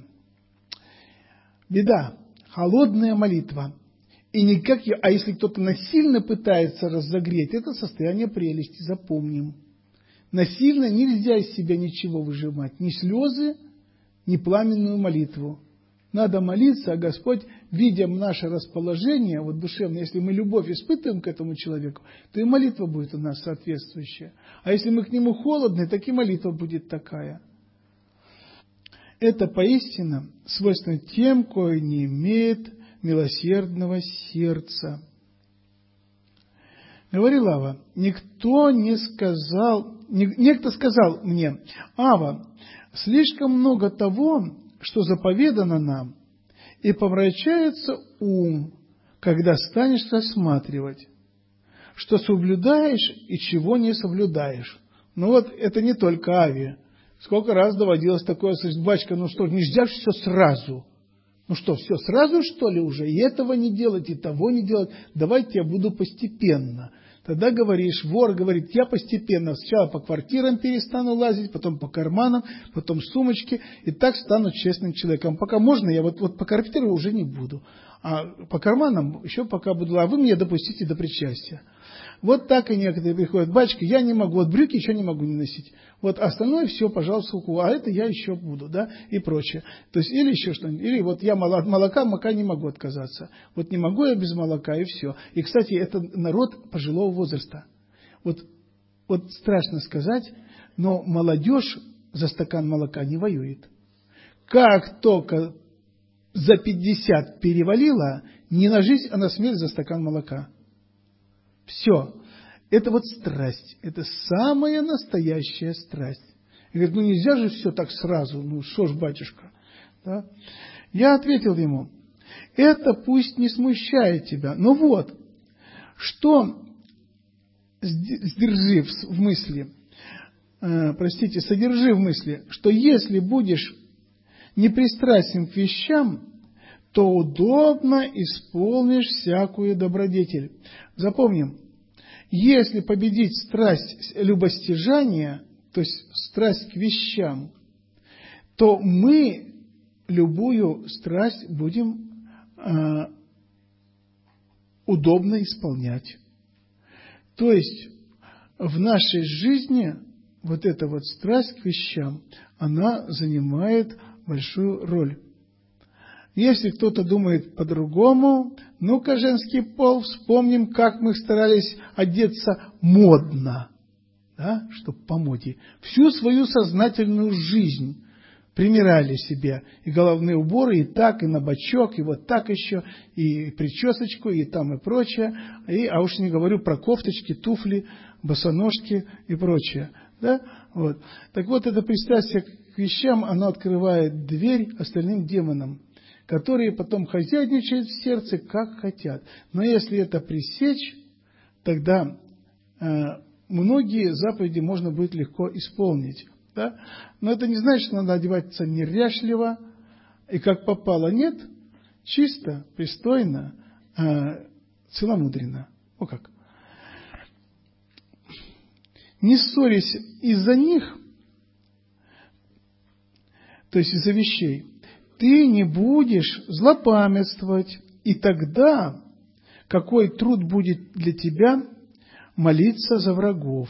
Беда, холодная молитва. И никак, а если кто-то насильно пытается разогреть, это состояние прелести, запомним. Насильно нельзя из себя ничего выжимать, ни слезы, ни пламенную молитву. Надо молиться, а Господь, видя наше расположение, душевное, если мы любовь испытываем к этому человеку, то и молитва будет у нас соответствующая. А если мы к нему холодны, так и молитва будет такая. это поистине свойственно тем, кое не имеет милосердного сердца. Говорил Ава, некто сказал мне: Ава, слишком много того, что заповедано нам, и помрачается ум, когда станешь рассматривать, что соблюдаешь и чего не соблюдаешь. Ну вот это не только Аве. Сколько раз доводилось такое слышать: батюшка, ну что, нельзя же все сразу. Ну что, все сразу, что ли, уже? И этого не делать, и того не делать. Давайте я буду постепенно. Тогда говоришь, вор говорит: я постепенно сначала по квартирам перестану лазить, потом по карманам, потом сумочки, и так стану честным человеком. Пока можно, я вот по квартирам уже не буду, а по карманам еще пока буду, а вы меня допустите до причастия. Вот так и некоторые приходят: батюшка, я не могу, вот брюки еще не могу не носить, вот остальное все, пожалуйста, а это я еще буду, да, и прочее. То есть, или еще что-нибудь, или вот я от молока не могу отказаться, вот не могу я без молока, и все. И, кстати, это народ пожилого возраста. Вот страшно сказать, но молодежь за стакан молока не воюет. Как только за 50 перевалило, не на жизнь, а на смерть за стакан молока. Все. Это вот страсть. Это самая настоящая страсть. И говорит: ну нельзя же все так сразу. Ну что ж, батюшка. Да? Я ответил ему: это пусть не смущает тебя. Но вот, что содержи в мысли, что если будешь непристрастен к вещам, то удобно исполнишь всякую добродетель. Запомним, если победить страсть любостяжания, то есть страсть к вещам, то мы любую страсть будем удобно исполнять. То есть в нашей жизни вот эта вот страсть к вещам, она занимает большую роль. Если кто-то думает по-другому, ну-ка, женский пол, вспомним, как мы старались одеться модно, да, чтобы по моде. Всю свою сознательную жизнь примеряли себе и головные уборы, и так, и на бочок, и вот так еще, и причесочку, и там, и прочее. А уж не говорю про кофточки, туфли, босоножки и прочее. Да? Вот. Так вот, это пристрастие к вещам, оно открывает дверь остальным демонам, которые потом хозяйничают в сердце, как хотят. Но если это пресечь, тогда многие заповеди можно будет легко исполнить. Да? Но это не значит, что надо одеваться неряшливо и как попало. Нет, чисто, пристойно, целомудренно. О как. Не ссорись из-за них, то есть из-за вещей. Ты не будешь злопамятствовать, и тогда какой труд будет для тебя молиться за врагов.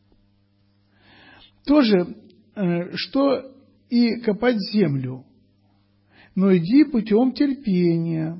Тоже, что и копать землю, но иди путем терпения.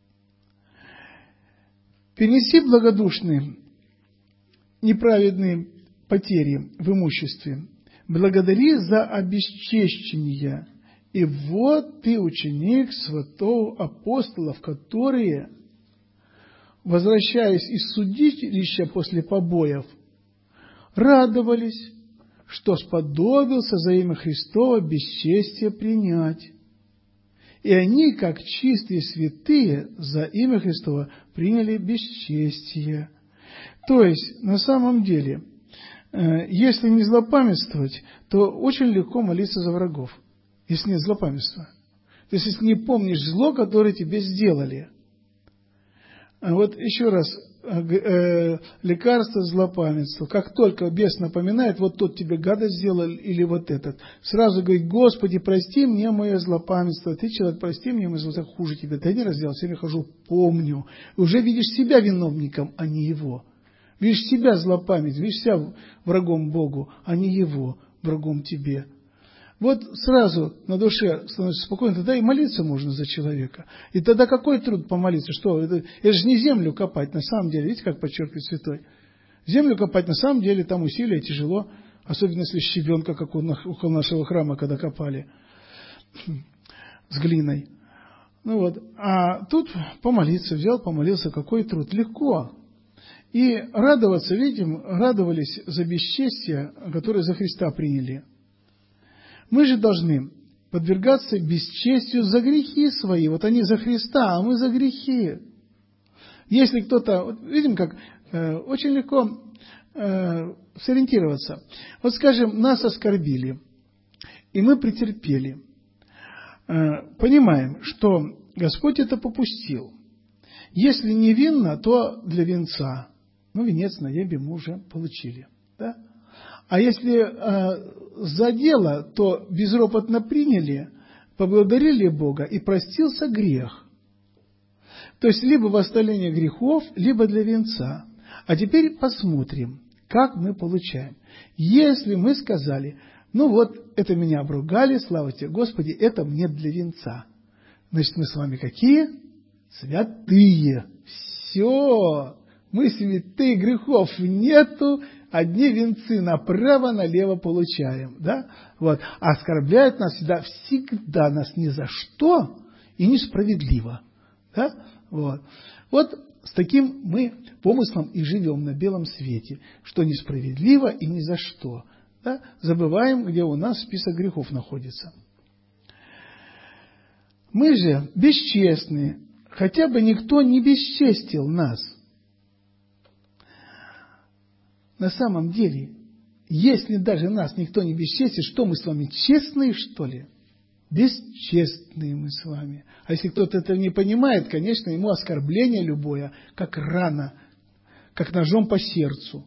Перенеси благодушные, неправедные потери в имуществе, благодари за обесчещение. И вот ты ученик святого апостолов, которые, возвращаясь из судилища после побоев, радовались, что сподобился за имя Христова бесчестие принять. И они, как чистые святые, за имя Христова приняли бесчестие. То есть, на самом деле, если не злопамятствовать, то очень легко молиться за врагов. Если нет злопамятства. То есть, если не помнишь зло, которое тебе сделали. Вот еще раз, лекарство злопамятства. Как только бес напоминает, вот тот тебе гадость сделал, или вот этот, сразу говорит: Господи, прости мне мое злопамятство. Ты, человек, прости мне мое злопамятство. Хуже тебе. Ты один раз сделал, все время хожу, помню. Уже видишь себя виновником, а не его. Видишь себя злопамятным, видишь себя врагом Богу, а не его врагом тебе. Вот сразу на душе становится спокойно, тогда и молиться можно за человека. И тогда какой труд помолиться? Что? Это же не землю копать на самом деле. Видите, как подчеркивает святой? Землю копать на самом деле там усилия тяжело, особенно если щебенка, как около нашего храма, когда копали. с глиной. Ну вот. А тут помолиться, взял, помолился, какой труд. Легко. И радоваться, видим, радовались за бесчестие, которое за Христа приняли. Мы же должны подвергаться бесчестию за грехи свои. Вот они за Христа, а мы за грехи. Если кто-то... Вот видим, как очень легко сориентироваться. Вот скажем, нас оскорбили, и мы претерпели. Понимаем, что Господь это попустил. Если невинно, то для венца. Ну, венец на небе мы уже получили. Да? А если за дело, то безропотно приняли, поблагодарили Бога, и простился грех. То есть, либо восстановление грехов, либо для венца. А теперь посмотрим, как мы получаем. Если мы сказали, ну вот, это меня обругали, слава тебе, Господи, это мне для венца. Значит, мы с вами какие? Святые. Все. Мы святые, грехов нету, одни венцы направо-налево получаем. Да? Вот. А оскорбляют нас всегда нас ни за что и несправедливо. Да? Вот. Вот с таким мы помыслом и живем на белом свете, что несправедливо и ни за что. Да? Забываем, где у нас список грехов находится. Мы же бесчестны, хотя бы никто не бесчестил нас. На самом деле, если даже нас никто не бесчестит, что мы с вами, честные, что ли? Бесчестные мы с вами. А если кто-то это не понимает, конечно, ему оскорбление любое, как рана, как ножом по сердцу.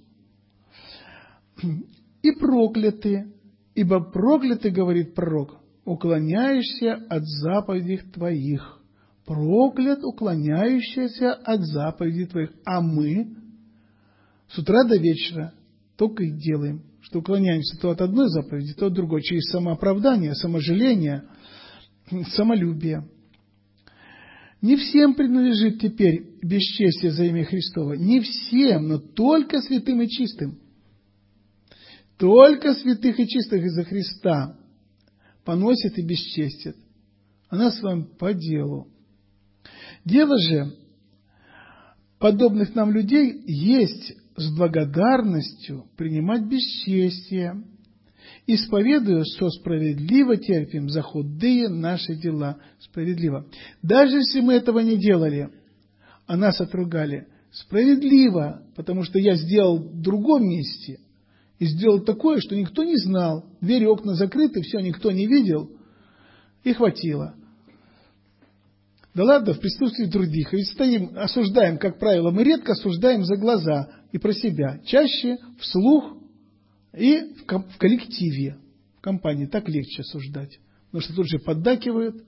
И прокляты, ибо прокляты, говорит пророк, уклоняешься от заповедей твоих. Проклят, уклоняющийся от заповедей твоих. А мы с утра до вечера только и делаем, что уклоняемся то от одной заповеди, то от другой, через самооправдание, саможаление, самолюбие. Не всем принадлежит теперь бесчестие за имя Христово. Не всем, но только святым и чистым. Только святых и чистых из-за Христа поносит и бесчестит. А нас с вами по делу. Дело же подобных нам людей есть с благодарностью принимать бесчестие, исповедуя, что справедливо терпим за худые наши дела. Справедливо. Даже если мы этого не делали, а нас отругали, справедливо, потому что я сделал в другом месте и сделал такое, что никто не знал. Двери, окна закрыты, все, никто не видел, и хватило. Да ладно, в присутствии других. Ведь стоим, осуждаем, как правило, мы редко осуждаем за глаза и про себя. Чаще вслух и в коллективе, в компании. Так легче осуждать. Потому что тут же поддакивают.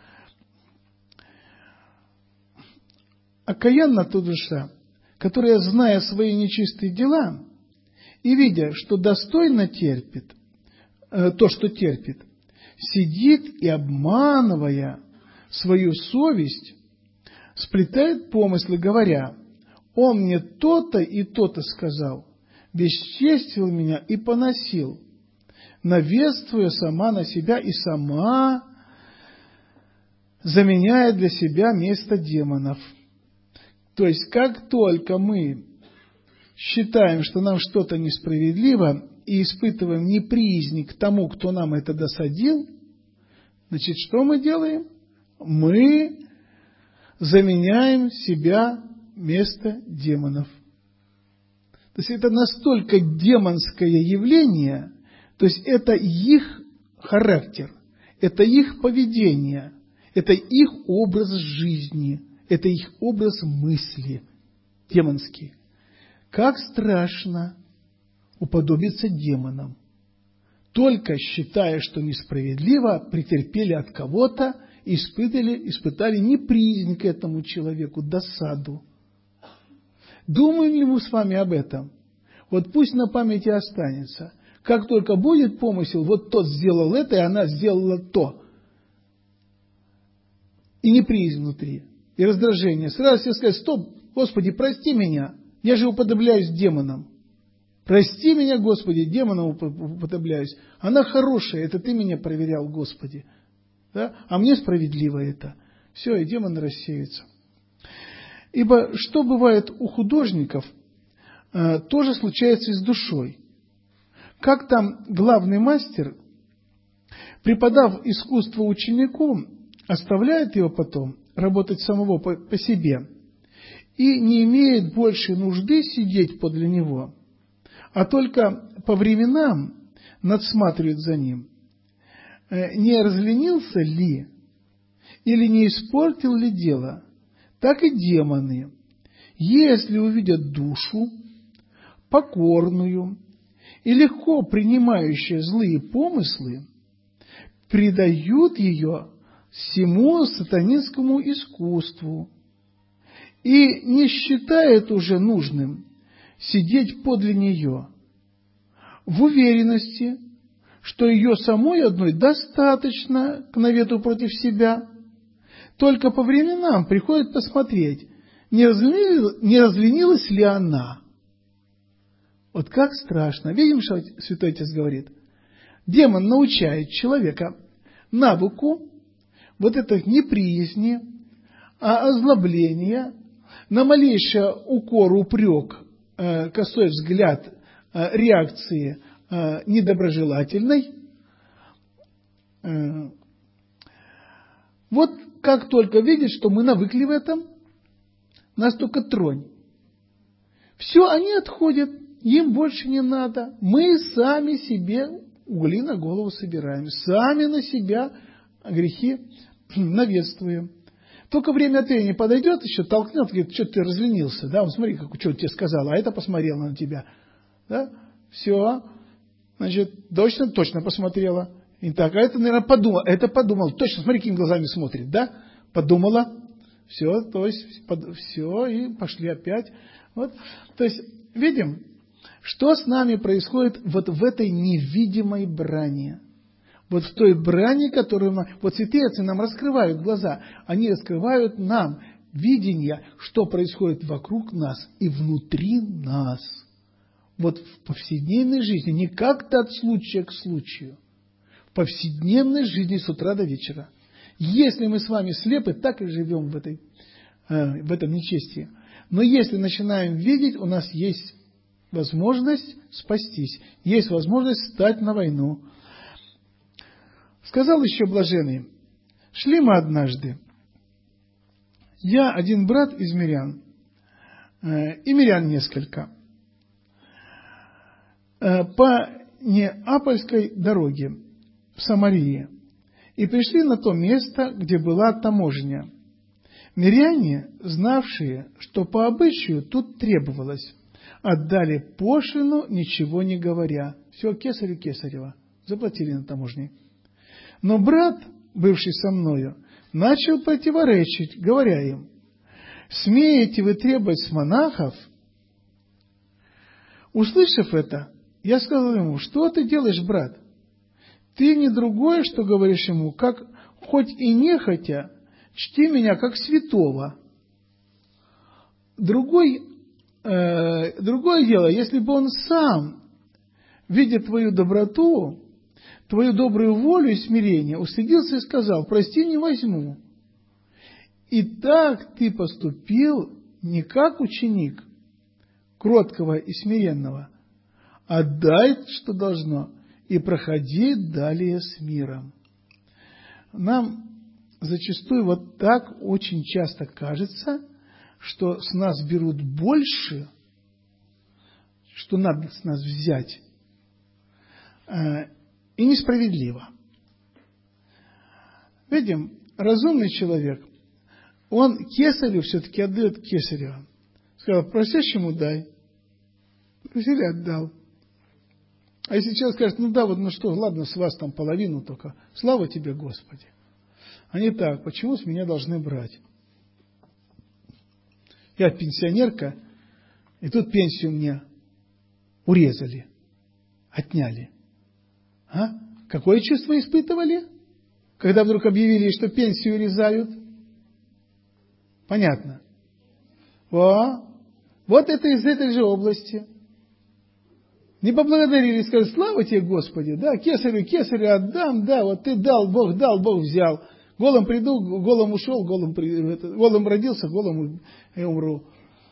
Окаянна та душа, которая, зная свои нечистые дела и видя, что достойно терпит, то, что терпит, сидит и, обманывая свою совесть, сплетает помыслы, говоря: «Он мне то-то и то-то сказал, бесчестил меня и поносил, навествуя сама на себя и сама заменяя для себя место демонов». То есть, как только мы считаем, что нам что-то несправедливо, и испытываем неприязнь к тому, кто нам это досадил, значит, что мы делаем? Мы заменяем себя место демонов. То есть, это настолько демонское явление, то есть, это их характер, это их поведение, это их образ жизни, это их образ мысли демонский. Как страшно уподобиться демонам. Только считая, что несправедливо, претерпели от кого-то, испытали неприязнь к этому человеку, досаду. Думаем ли мы с вами об этом? Вот пусть на памяти останется. Как только будет помысел, вот тот сделал это, и она сделала то. И неприязнь внутри, и раздражение. Сразу все сказать: стоп, Господи, прости меня, я же уподобляюсь демонам. Прости меня, Господи, демонам уподобляюсь. Она хорошая, это Ты меня проверял, Господи. Да? А мне справедливо это. Все, и демоны рассеются. Ибо что бывает у художников, тоже случается и с душой. Как там главный мастер, преподав искусство ученику, оставляет его потом работать самого по себе и не имеет больше нужды сидеть подле него, а только по временам надсматривает за ним, не разленился ли или не испортил ли дело, так и демоны, если увидят душу, покорную и легко принимающую злые помыслы, предают ее всему сатанинскому искусству и не считают уже нужным сидеть подле нее, в уверенности, что ее самой одной достаточно к навету против себя, только по временам приходит посмотреть, не разленилась ли она. Вот как страшно. Видим, что Святой Отец говорит? Демон научает человека навыку вот этой неприязни, озлобления, на малейший укор, упрек, косой взгляд, реакции недоброжелательной. Вот как только видит, что мы навыкли в этом, нас только тронь. Все, они отходят, им больше не надо. Мы сами себе угли на голову собираем, сами на себя грехи наветствуем. Только время от времени подойдет, еще толкнет, говорит, что ты разленился, да, он смотри, что тебе сказал, а это посмотрела на тебя. Да? Все, значит, точно посмотрела. И так, а это, наверное, подумал, точно, смотри, какими глазами смотрит, да? Подумала, все, то есть, все, и пошли опять. Вот. То есть, видим, что с нами происходит вот в этой невидимой брани. Вот в той брани, которую вот святые отцы нам раскрывают глаза, они раскрывают нам видение, что происходит вокруг нас и внутри нас. Вот в повседневной жизни, не как-то от случая к случаю, в повседневной жизни с утра до вечера. Если мы с вами слепы, так и живем в этом нечестии. Но если начинаем видеть, у нас есть возможность спастись, есть возможность встать на войну. Сказал еще блаженный, шли мы однажды, я один брат из мирян, и мирян несколько, по Неапольской дороге в Самарии, и пришли на то место, где была таможня. Миряне, знавшие, что по обычаю тут требовалось, отдали пошлину, ничего не говоря. Все кесарю кесарева, заплатили на таможне. Но брат, бывший со мною, начал противоречить, говоря им, смеете вы требовать с монахов? Услышав это, я сказал ему, что ты делаешь, брат? Ты не другое, что говоришь ему, как хоть и нехотя, чти меня как святого. Другое дело, если бы он сам, видя твою доброту, твою добрую волю и смирение, устыдился и сказал, прости, не возьму. И так ты поступил не как ученик, кроткого и смиренного, а дай, что должно, и проходи далее с миром. Нам зачастую вот так очень часто кажется, что с нас берут больше, что надо с нас взять, и несправедливо. Видим, разумный человек, он кесарю все-таки отдает кесарю. Сказал, просящему дай. Просили, отдал. А если человек скажет, ладно, с вас там половину только. Слава тебе, Господи. А не так, почему с меня должны брать? Я пенсионерка, и тут пенсию мне урезали, отняли. А? Какое чувство испытывали, когда вдруг объявили, что пенсию урезают? Понятно. Вот это из этой же области. Не поблагодарили, сказали: слава тебе, Господи, да, кесарю отдам, да, вот ты дал, Бог взял. Голым приду, голым ушел, голым родился, голым и умру.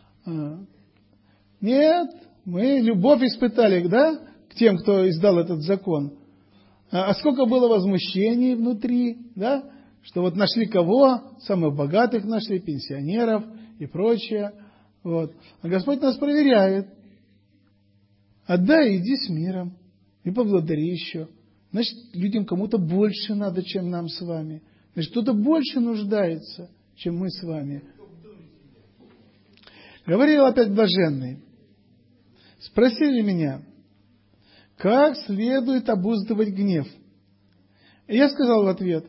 Нет, мы любовь испытали, да, к тем, кто издал этот закон. А сколько было возмущений внутри, да, что вот нашли кого? Самых богатых нашли, пенсионеров и прочее. Вот. А Господь нас проверяет. Отдай, иди с миром. И поблагодари еще. Значит, людям кому-то больше надо, чем нам с вами. Значит, кто-то больше нуждается, чем мы с вами. Говорил опять блаженный. Спросили меня, как следует обуздывать гнев. И я сказал в ответ: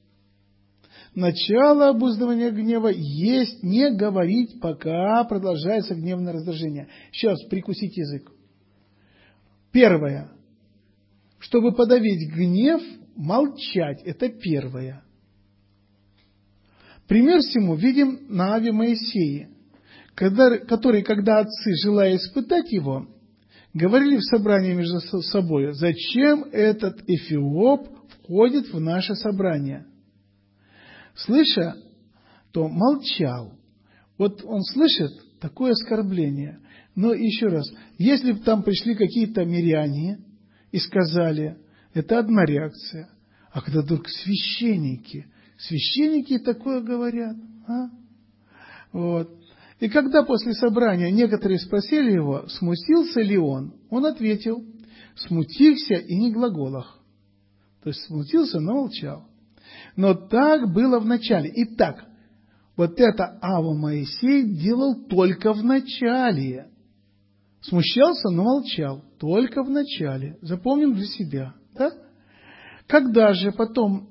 начало обуздывания гнева есть не говорить, пока продолжается гневное раздражение. Еще раз, прикусить язык. Первое. Чтобы подавить гнев, молчать. Это первое. Пример всему видим на Аве Моисее, который, когда отцы, желая испытать его, говорили в собрании между собой: зачем этот эфиоп входит в наше собрание? Слыша, то молчал. Вот он слышит такое оскорбление. Но еще раз, если бы там пришли какие-то миряне и сказали, это одна реакция. А когда вдруг священники такое говорят. Вот. И когда после собрания некоторые спросили его, смутился ли он ответил: смутился и не глаголах. То есть смутился, но молчал. Но так было в начале. Итак, вот это Ава Моисей делал только в начале. Смущался, но молчал. Только в начале. Запомним для себя. Да? Когда же потом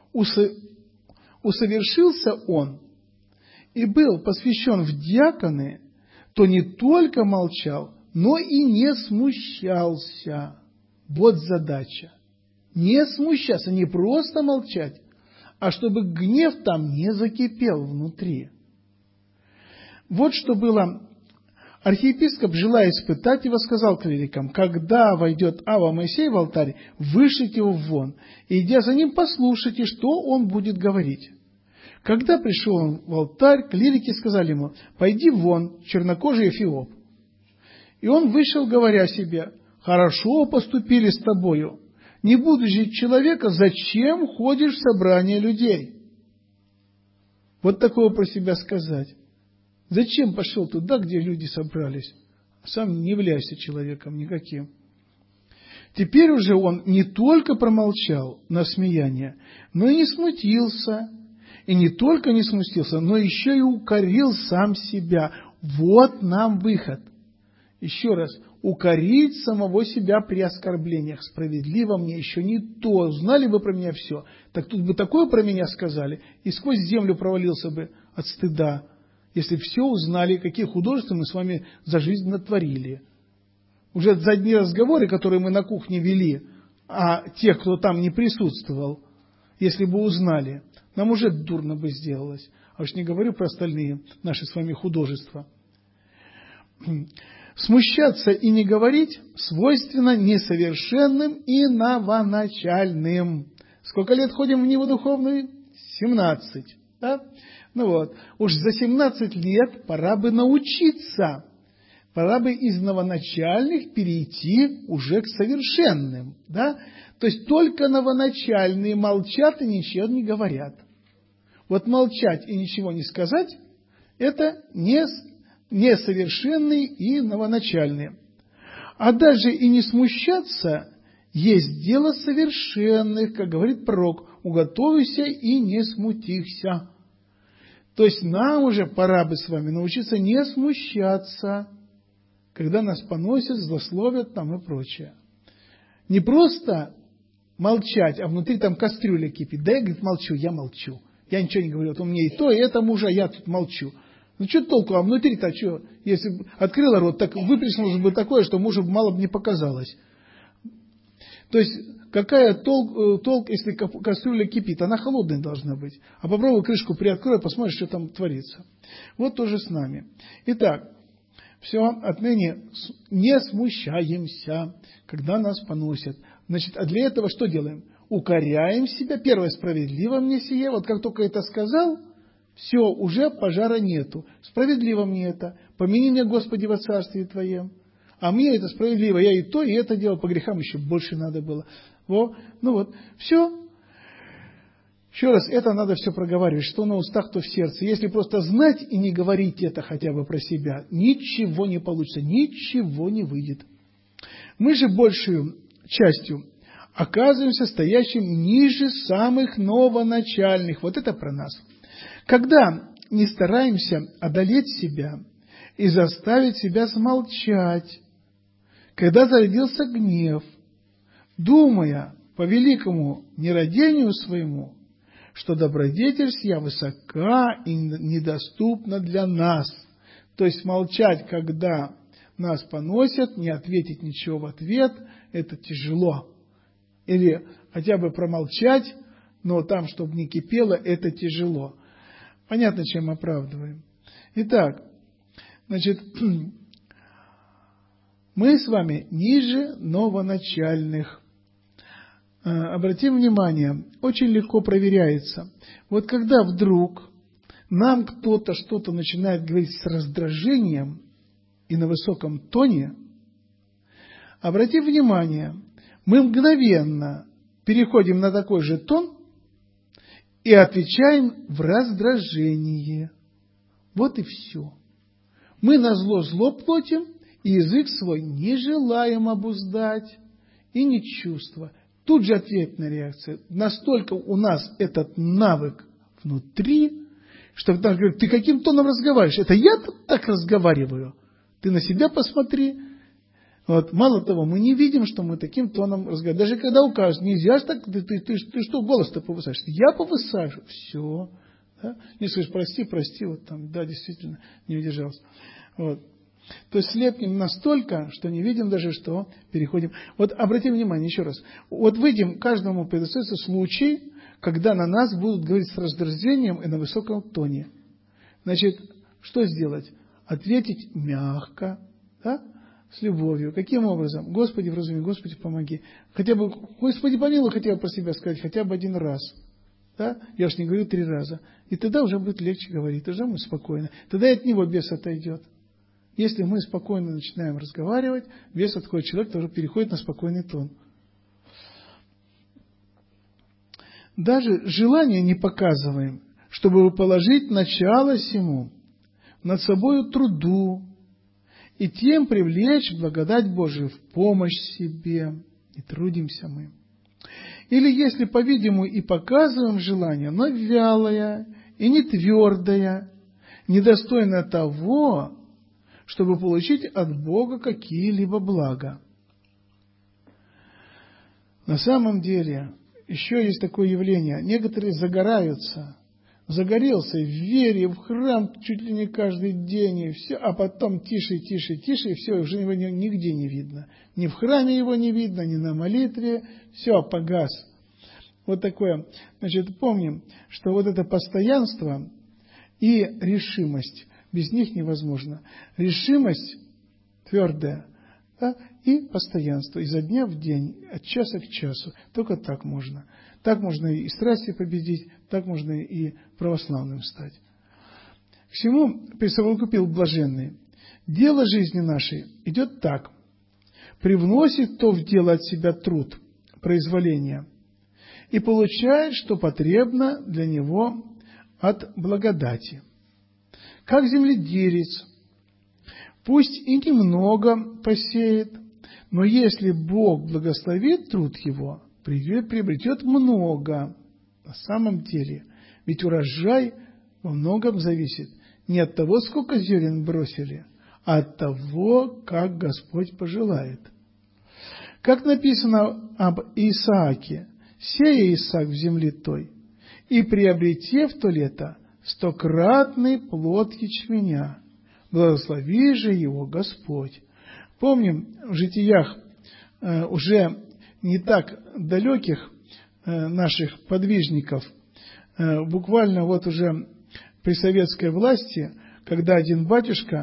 усовершился он и был посвящен в диаконы, то не только молчал, но и не смущался. Вот задача. Не смущаться, не просто молчать, а чтобы гнев там не закипел внутри. Вот что было. Архиепископ, желая испытать его, сказал клирикам: когда войдет Ава Моисей в алтарь, вышлите его вон, и, идя за ним, послушайте, что он будет говорить. Когда пришел он в алтарь, клирики сказали ему: пойди вон, чернокожий эфиоп. И он вышел, говоря себе: хорошо поступили с тобою. Не будучи человека, зачем ходишь в собрание людей? Вот такого про себя сказать. Зачем пошел туда, где люди собрались? Сам не являйся человеком никаким. Теперь уже он не только промолчал на смеяние, но и не смутился. И не только не смутился, но еще и укорил сам себя. Вот нам выход. Еще раз. Укорить самого себя при оскорблениях. Справедливо мне еще не то. Узнали бы про меня все. Так тут бы такое про меня сказали. И сквозь землю провалился бы от стыда. Если все узнали, какие художества мы с вами за жизнь натворили. Уже за одни разговоры, которые мы на кухне вели, а тех, кто там не присутствовал, если бы узнали, нам уже дурно бы сделалось. А уж не говорю про остальные наши с вами художества. Смущаться и не говорить свойственно несовершенным и новоначальным. Сколько лет ходим в Ниву духовную? 17. Да? Ну вот, уж за 17 лет пора бы научиться. Пора бы из новоначальных перейти уже к совершенным. Да? То есть только новоначальные молчат и ничего не говорят. Вот молчать и ничего не сказать – это несовершенные и новоначальные. А даже и не смущаться есть дело совершенных, как говорит пророк: уготовься и не смутихся. То есть нам уже пора бы с вами научиться не смущаться, когда нас поносят, злословят там и прочее. Не просто молчать, а внутри там кастрюля кипит. Да я, говорит, молчу, я молчу. Я ничего не говорю, вот у меня и то, и это мужа, я тут молчу. Ну что толку, а внутри-то что? Если бы открыла рот, так выплеснулось бы такое, что мужу мало бы не показалось. То есть, какая толк, если кастрюля кипит? Она холодная должна быть. А попробуй крышку приоткрой, посмотришь, что там творится. Вот тоже с нами. Итак, Все, отныне не смущаемся, когда нас поносят. Значит, а для этого что делаем? Укоряем себя. Первое, справедливо мне сие. Вот как только это сказал, все, уже пожара нету. Справедливо мне это. Помяни меня, Господи, во царстве Твоем. А мне это справедливо. Я и то, и это делал. По грехам еще больше надо было. Все. Еще раз, это надо все проговаривать, что на устах, то в сердце. Если просто знать и не говорить это хотя бы про себя, ничего не получится, ничего не выйдет. Мы же большую частью оказываемся стоящим ниже самых новоначальных. Вот это про нас. Когда не стараемся одолеть себя и заставить себя смолчать, когда зародился гнев, думая по великому нерадению своему, что добродетель сия высока и недоступна для нас. То есть молчать, когда нас поносят, не ответить ничего в ответ, это тяжело. Или хотя бы промолчать, но там, чтобы не кипело, это тяжело. Понятно, чем оправдываем. Итак, значит, мы с вами ниже новоначальных. Обратим внимание, очень легко проверяется. Вот когда вдруг нам кто-то что-то начинает говорить с раздражением и на высоком тоне, обратим внимание, мы мгновенно переходим на такой же тон и отвечаем в раздражении. Вот и все. Мы назло зло плотим, и язык свой не желаем обуздать, и не чувства. Тут же ответная реакция. Настолько у нас этот навык внутри, что когда говорят, ты каким тоном разговариваешь? Это я так разговариваю. Ты на себя посмотри. Мало того, мы не видим, что мы таким тоном разговариваем. Даже когда укажут, нельзя же так, ты что голос-то повысаешь? Я повысаю. Все. Да? Не скажешь, прости, действительно, не удержался. То есть слепнем настолько, что не видим даже, что переходим. Обратим внимание еще раз. Выйдем, каждому предоставится случай, когда на нас будут говорить с раздражением и на высоком тоне. Значит, что сделать? Ответить мягко, да? С любовью. Каким образом? Господи, вразуми, Господи, помоги. Хотя бы, Господи, помилуй, хотя бы про себя сказать, хотя бы один раз. Да? Я уж не говорю 3 раза. И тогда уже будет легче говорить, тогда мы спокойно. Тогда и от него бес отойдет. Если мы спокойно начинаем разговаривать, бес отходит, человек тоже переходит на спокойный тон. Даже желание не показываем, чтобы положить начало сему, над собою труду, и тем привлечь благодать Божию в помощь себе. И трудимся мы. Или если, по-видимому, и показываем желание, но вялое и не твердое, недостойное того, чтобы получить от Бога какие-либо блага. На самом деле, еще есть такое явление. Некоторые загораются. Загорелся в вере, в храм чуть ли не каждый день, и все, а потом тише, и все, уже его нигде не видно. Ни в храме его не видно, ни на молитве, все, погас. Такое. Значит, помним, что это постоянство и решимость, без них невозможно. Решимость твердая, да, и постоянство изо дня в день, от часа к часу. Только так можно. Так можно и страсти победить, так можно и православным стать. К всему присовокупил блаженный. Дело жизни нашей идет так. Привносит то в дело от себя труд, произволение, и получает, что потребно для него от благодати. Как земледелец, пусть и немного посеет, но если Бог благословит труд его, приобретет много. На самом деле, ведь урожай во многом зависит не от того, сколько зерен бросили, а от того, как Господь пожелает. Как написано об Исааке, сея Исаак в земле той, и приобрете в то лето 100-кратный плод ячменя, благослови же его Господь. Помним в житиях уже не так далеких наших подвижников, буквально уже при советской власти, когда один батюшка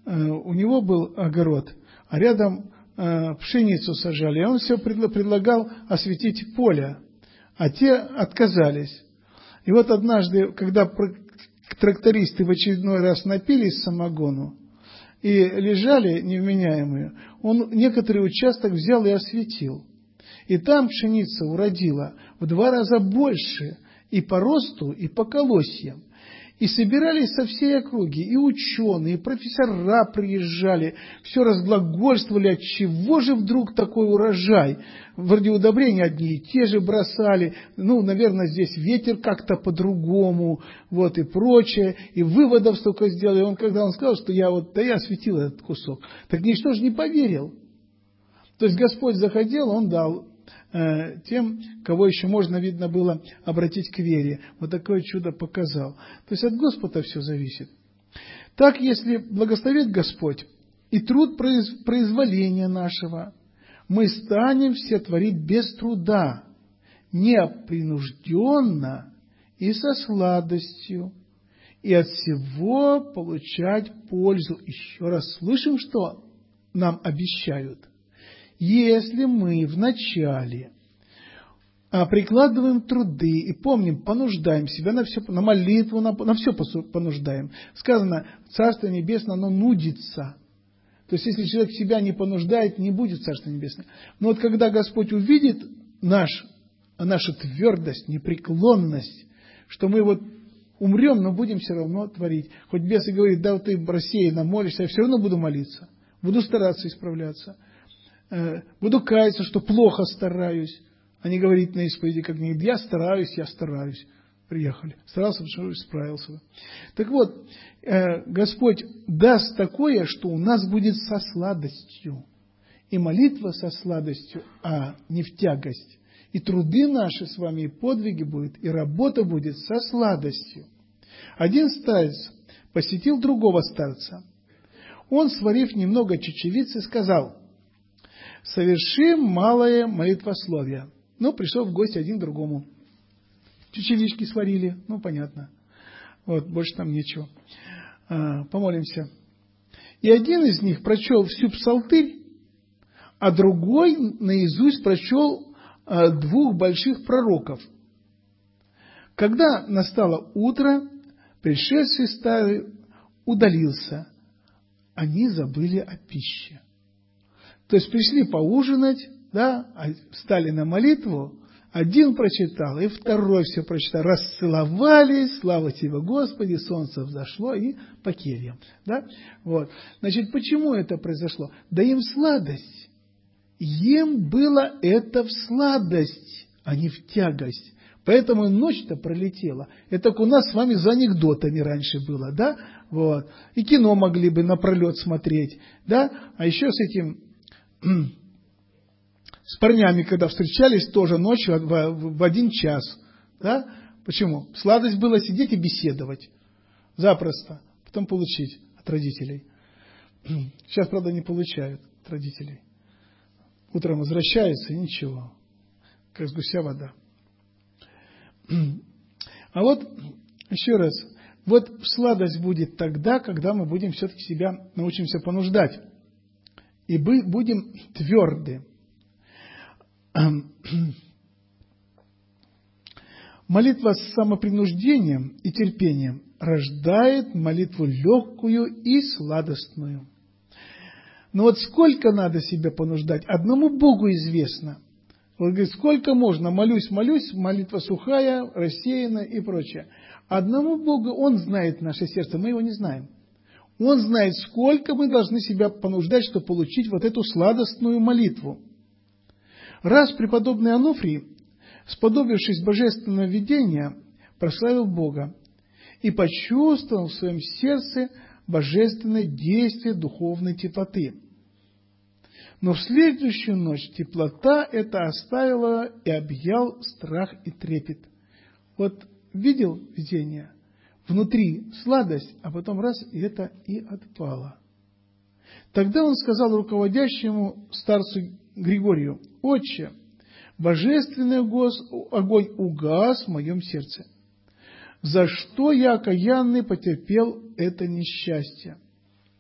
у него был огород, а рядом пшеницу сажали, и он все предлагал осветить поле, а те отказались. И вот однажды, когда трактористы в очередной раз напились самогону и лежали невменяемые, он некоторый участок взял и осветил. И там пшеница уродила в 2 раза больше и по росту, и по колосьям. И собирались со всей округи, и ученые, и профессора приезжали, все разглагольствовали, от чего же вдруг такой урожай. Вроде удобрения одни и те же бросали, наверное, здесь ветер как-то по-другому, и прочее. И выводов столько сделали. Когда он сказал, что я осветил этот кусок, так ничто же не поверил. То есть Господь заходил, Он дал тем, кого еще можно, видно было, обратить к вере. Вот такое чудо показал. То есть от Господа все зависит. Так, если благословит Господь и труд произволения нашего, мы станем все творить без труда, непринужденно и со сладостью, и от всего получать пользу. Еще раз слышим, что нам обещают. Если мы вначале прикладываем труды и помним, понуждаем себя на все, на молитву, на все понуждаем. Сказано, Царство Небесное, оно нудится. То есть, если человек себя не понуждает, не будет Царства Небесного. Но когда Господь увидит нашу твердость, непреклонность, что мы умрем, но будем все равно творить. Хоть бес и говорит, да, ты рассеянно молишься, я все равно буду молиться, буду стараться исправляться. Буду каяться, что плохо стараюсь, а не говорить на исповеди, как не я стараюсь. Приехали. Старался, потому что справился. Так вот, Господь даст такое, что у нас будет со сладостью. И молитва со сладостью, а не в тягость. И труды наши с вами, и подвиги будут, и работа будет со сладостью. Один старец посетил другого старца. Он, сварив немного чечевицы, сказал: совершим малое молитвословие. Пришел в гости один к другому. Чечевички сварили, понятно. Больше там нечего. Помолимся. И один из них прочел всю псалтырь, а другой наизусть прочел 2 больших пророков. Когда настало утро, пришедший старый удалился. Они забыли о пище. То есть пришли поужинать, встали на молитву, один прочитал, и второй все прочитал. Расцеловались, слава тебе, Господи, солнце взошло, и по кельям. Значит, почему это произошло? Да им сладость. Им было это в сладость, а не в тягость. Поэтому ночь-то пролетела. Это как у нас с вами за анекдотами раньше было, И кино могли бы напролет смотреть, А еще с этим... С парнями, когда встречались, тоже ночью в 1 час. Почему? Сладость была сидеть и беседовать. Запросто. Потом получить от родителей. Сейчас, правда, не получают от родителей. Утром возвращаются, и ничего. Как с гуся вода. А еще раз. Сладость будет тогда, когда мы будем все-таки себя научимся понуждать. И будем тверды. Молитва с самопринуждением и терпением рождает молитву легкую и сладостную. Но сколько надо себя понуждать, одному Богу известно. Он говорит, сколько можно, молюсь, молитва сухая, рассеянная и прочее. Одному Богу, Он знает наше сердце, мы его не знаем. Он знает, сколько мы должны себя понуждать, чтобы получить эту сладостную молитву. Раз преподобный Ануфрий, сподобившись божественного видения, прославил Бога и почувствовал в своем сердце божественное действие духовной теплоты. Но в следующую ночь теплота эта оставила и объял страх и трепет. Видел видение? Внутри сладость, а потом раз, и это и отпало. Тогда он сказал руководящему старцу Григорию: «Отче, божественный огонь угас в моем сердце. За что я, окаянный, потерпел это несчастье?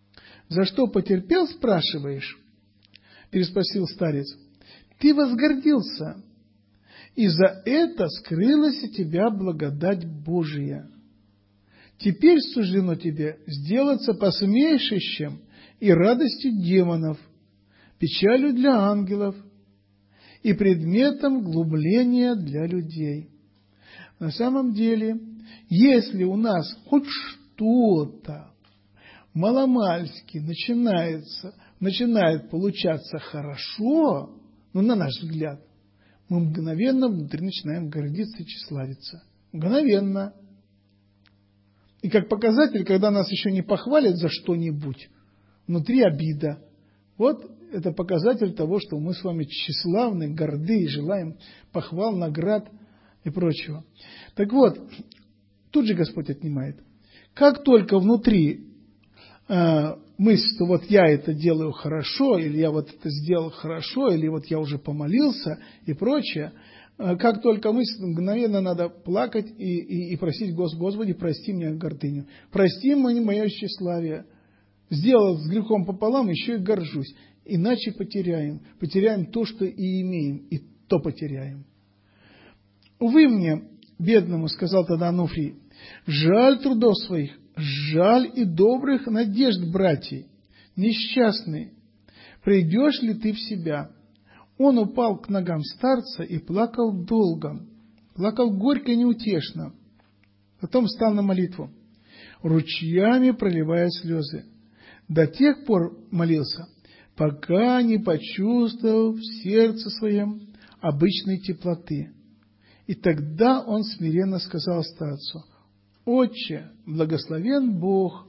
За что потерпел, спрашиваешь? Переспросил старец. Ты возгордился, и за это скрылась от тебя благодать Божия. Теперь суждено тебе сделаться посмешищем и радостью демонов, печалью для ангелов и предметом глумления для людей. На самом деле, если у нас хоть что-то маломальски начинает получаться хорошо, ну, на наш взгляд, мы мгновенно внутри начинаем гордиться и тщеславиться. Мгновенно. И как показатель, когда нас еще не похвалят за что-нибудь, внутри обида. Вот это показатель того, что мы с вами тщеславны, горды и желаем похвал, наград и прочего. Так вот, тут же Господь отнимает. Как только внутри мысль, что вот я это делаю хорошо, или я вот это сделал хорошо, или вот я уже помолился и прочее, как только мысль, мгновенно надо плакать и просить Господи, прости мне гордыню, прости мне мое тщеславие. Сделал с грехом пополам, еще и горжусь. Иначе потеряем. Потеряем то, что и имеем, и то потеряем. Увы мне, бедному, сказал тогда Ануфрий, жаль трудов своих, жаль и добрых надежд братьей, несчастный, придешь ли ты в себя? Он упал к ногам старца и плакал долго, плакал горько и неутешно. Потом встал на молитву, ручьями проливая слезы. До тех пор молился, пока не почувствовал в сердце своем обычной теплоты. И тогда он смиренно сказал старцу, «Отче, благословен Бог,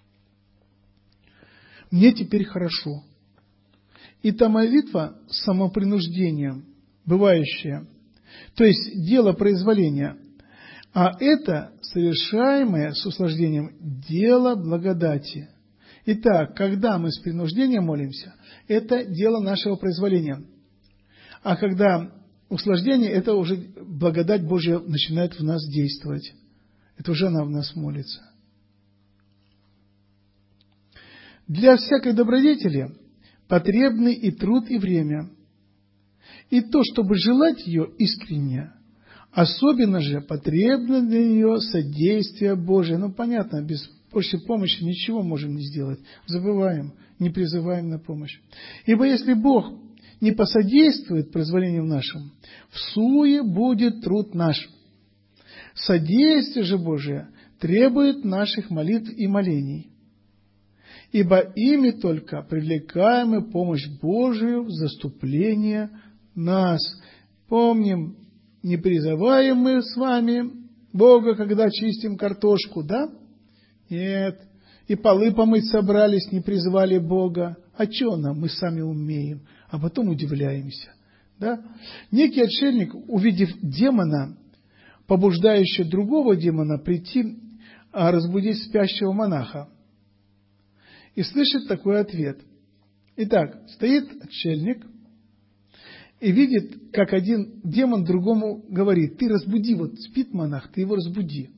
мне теперь хорошо». И та молитва с самопринуждением, бывающая, то есть дело произволения, а это совершаемое с услаждением дело благодати. Итак, когда мы с принуждением молимся, это дело нашего произволения. А когда услаждение, это уже благодать Божья начинает в нас действовать. Это уже она в нас молится. Для всякой добродетели потребны и труд, и время. И то, чтобы желать ее искренне, особенно же потребно для нее содействие Божие. Ну, понятно, без Божьей помощи ничего можем не сделать. Забываем, не призываем на помощь. Ибо если Бог не посодействует произволению нашим, всуе будет труд наш. Содействие же Божие требует наших молитв и молений. Ибо ими только привлекаем мы помощь Божию в заступление нас. Помним, не призываем мы с вами Бога, когда чистим картошку, да? Нет. И полы помыть собрались, не призвали Бога. А что нам? Мы сами умеем. А потом удивляемся. Да? Некий отшельник, увидев демона, побуждающего другого демона прийти, разбудить спящего монаха, и слышит такой ответ. Итак, стоит отшельник и видит, как один демон другому говорит, ты разбуди, вот спит монах, ты его разбуди.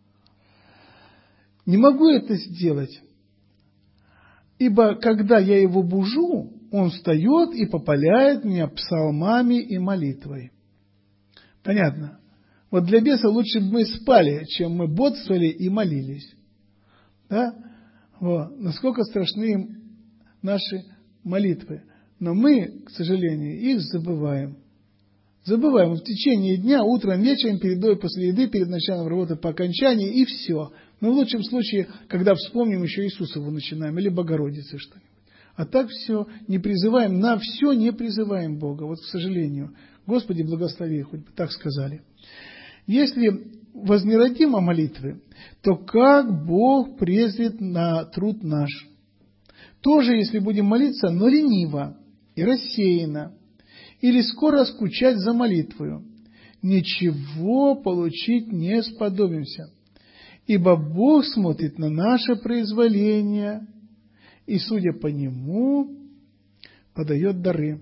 Не могу это сделать, ибо когда я его бужу, он встает и попаляет меня псалмами и молитвой. Понятно? Вот для беса лучше бы мы спали, чем мы бодрствовали и молились. Да? Вот. Насколько страшны им наши молитвы. Но мы, к сожалению, их забываем. Забываем в течение дня, утром, вечером, перед едой, после еды, перед началом работы, по окончании, и все. Но в лучшем случае, когда вспомним, еще Иисусову начинаем, или Богородицы что-нибудь. А так все не призываем, на все не призываем Бога. Вот, к сожалению. Господи, благослови, хоть бы так сказали. Если вознеродим о молитве, то как Бог презрит на труд наш? Тоже, если будем молиться, но лениво и рассеянно, или скоро скучать за молитвою, ничего получить не сподобимся, ибо Бог смотрит на наше произволение и, судя по нему, подает дары.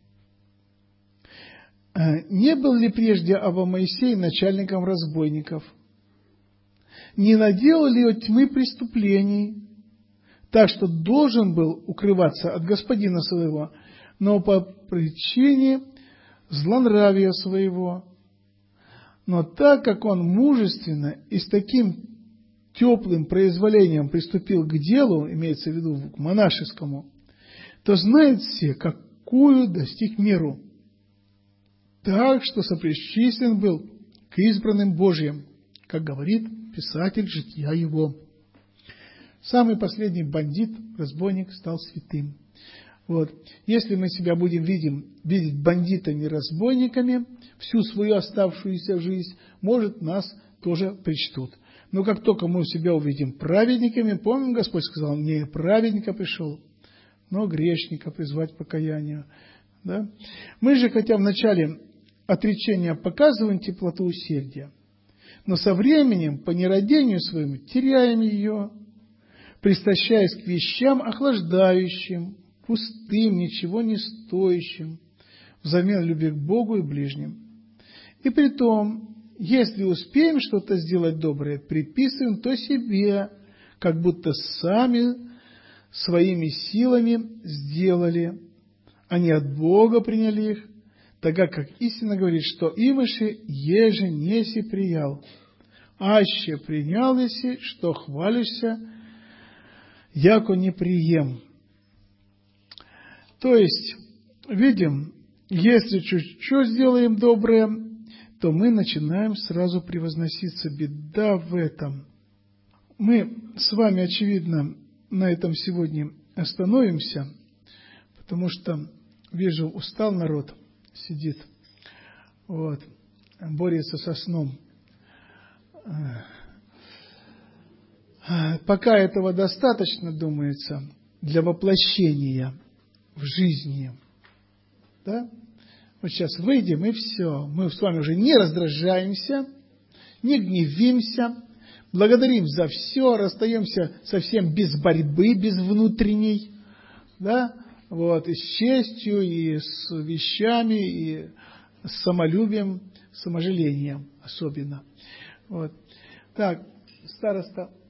Не был ли прежде Авва Моисей начальником разбойников? Не наделал ли от тьмы преступлений? так что должен был укрываться от господина своего, но по причине злонравия своего. Но так как он мужественно и с таким теплым произволением приступил к делу, имеется в виду к монашескому, то знает все, какую достиг меру, так что сопричислен был к избранным Божьим, как говорит писатель жития его. Самый последний бандит, разбойник, стал святым. Вот. Если мы себя будем видеть бандитами-разбойниками всю свою оставшуюся жизнь, может, нас тоже причтут. Но как только мы себя увидим праведниками, помним, Господь сказал, не праведника пришел, но грешника призвать к покаянию. Да? Мы же, хотя в начале отречения показываем теплоту усердия, но со временем, по нерадению своему, теряем ее, пристращаясь к вещам охлаждающим, пустым, ничего не стоящим, взамен любви к Богу и ближним. И притом, если успеем что-то сделать доброе, приписываем то себе, как будто сами своими силами сделали, а не от Бога приняли их, тогда как истина говорит, что имыши еже неси приял, аще принял еси, что хвалишься, яко не прием. То есть, видим, если чуть-чуть сделаем доброе, то мы начинаем сразу превозноситься. Беда в этом. Мы с вами, очевидно, на этом сегодня остановимся, потому что, вижу, устал народ, сидит, вот, борется со сном. Пока этого достаточно, думается, для воплощения в жизни. Да? Вот сейчас выйдем, и все. Мы с вами уже не раздражаемся, не гневимся, благодарим за все, расстаемся совсем без борьбы, без внутренней, да? Вот, и с честью, и с вещами, и с самолюбием, саможалением особенно. Вот. Так, староста.